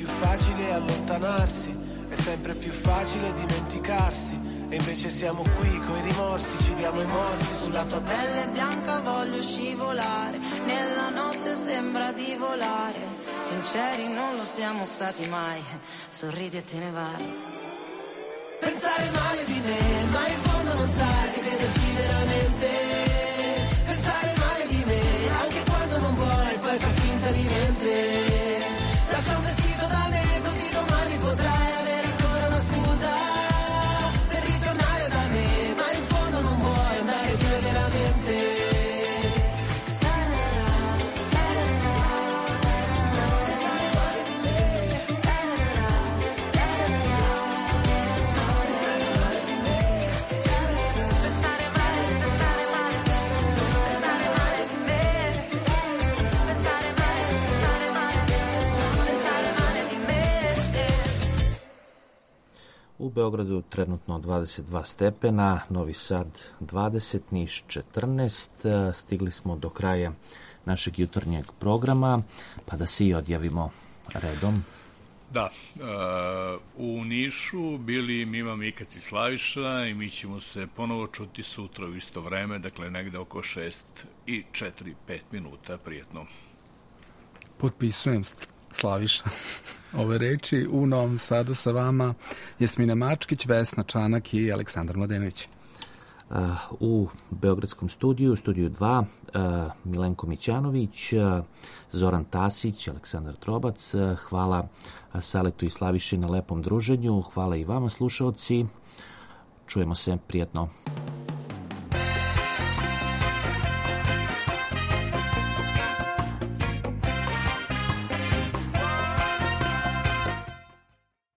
K: più facile allontanarsi, è sempre più facile dimenticarsi. E invece siamo qui coi rimorsi, ci diamo i morsi.
R: Sulla tua pelle bianca voglio scivolare, nella notte sembra di volare. Sinceri non lo siamo stati mai, sorridi e te ne vai.
K: Pensare male di me, ma in fondo non sai se crederci veramente. Pensare male di me, anche quando non vuoi, poi fai finta di niente. Lascia un vestito da me, così domani potrai avere ancora una scusa per ritornare da me, ma in fondo non vuoi andare via veramente.
B: U Beogradu trenutno dvadeset dva stepena, Novi Sad dvadeset, Niš četrnaest. Stigli smo do kraja našeg jutarnjeg programa, pa da se i odjavimo redom.
E: Da, u Nišu bili Mima, Mikac i Slaviša i mi ćemo se ponovo čuti sutra u isto vreme, dakle negde oko šest i četiri, pet minuta. Prijetno.
D: Potpisujem Slaviša ove reči. U Novom Sadu sa vama Jasmina Mačkić, Vesna Čanak i Aleksandar Mladenović.
B: Uh, u Beogradskom studiju, studiju dva, uh, Milenko Mićanović, uh, Zoran Tasić, Aleksandar Trobac. Uh, hvala uh, Saletu i Slaviši na lepom druženju. Hvala i vama, slušaoci. Čujemo se, prijetno.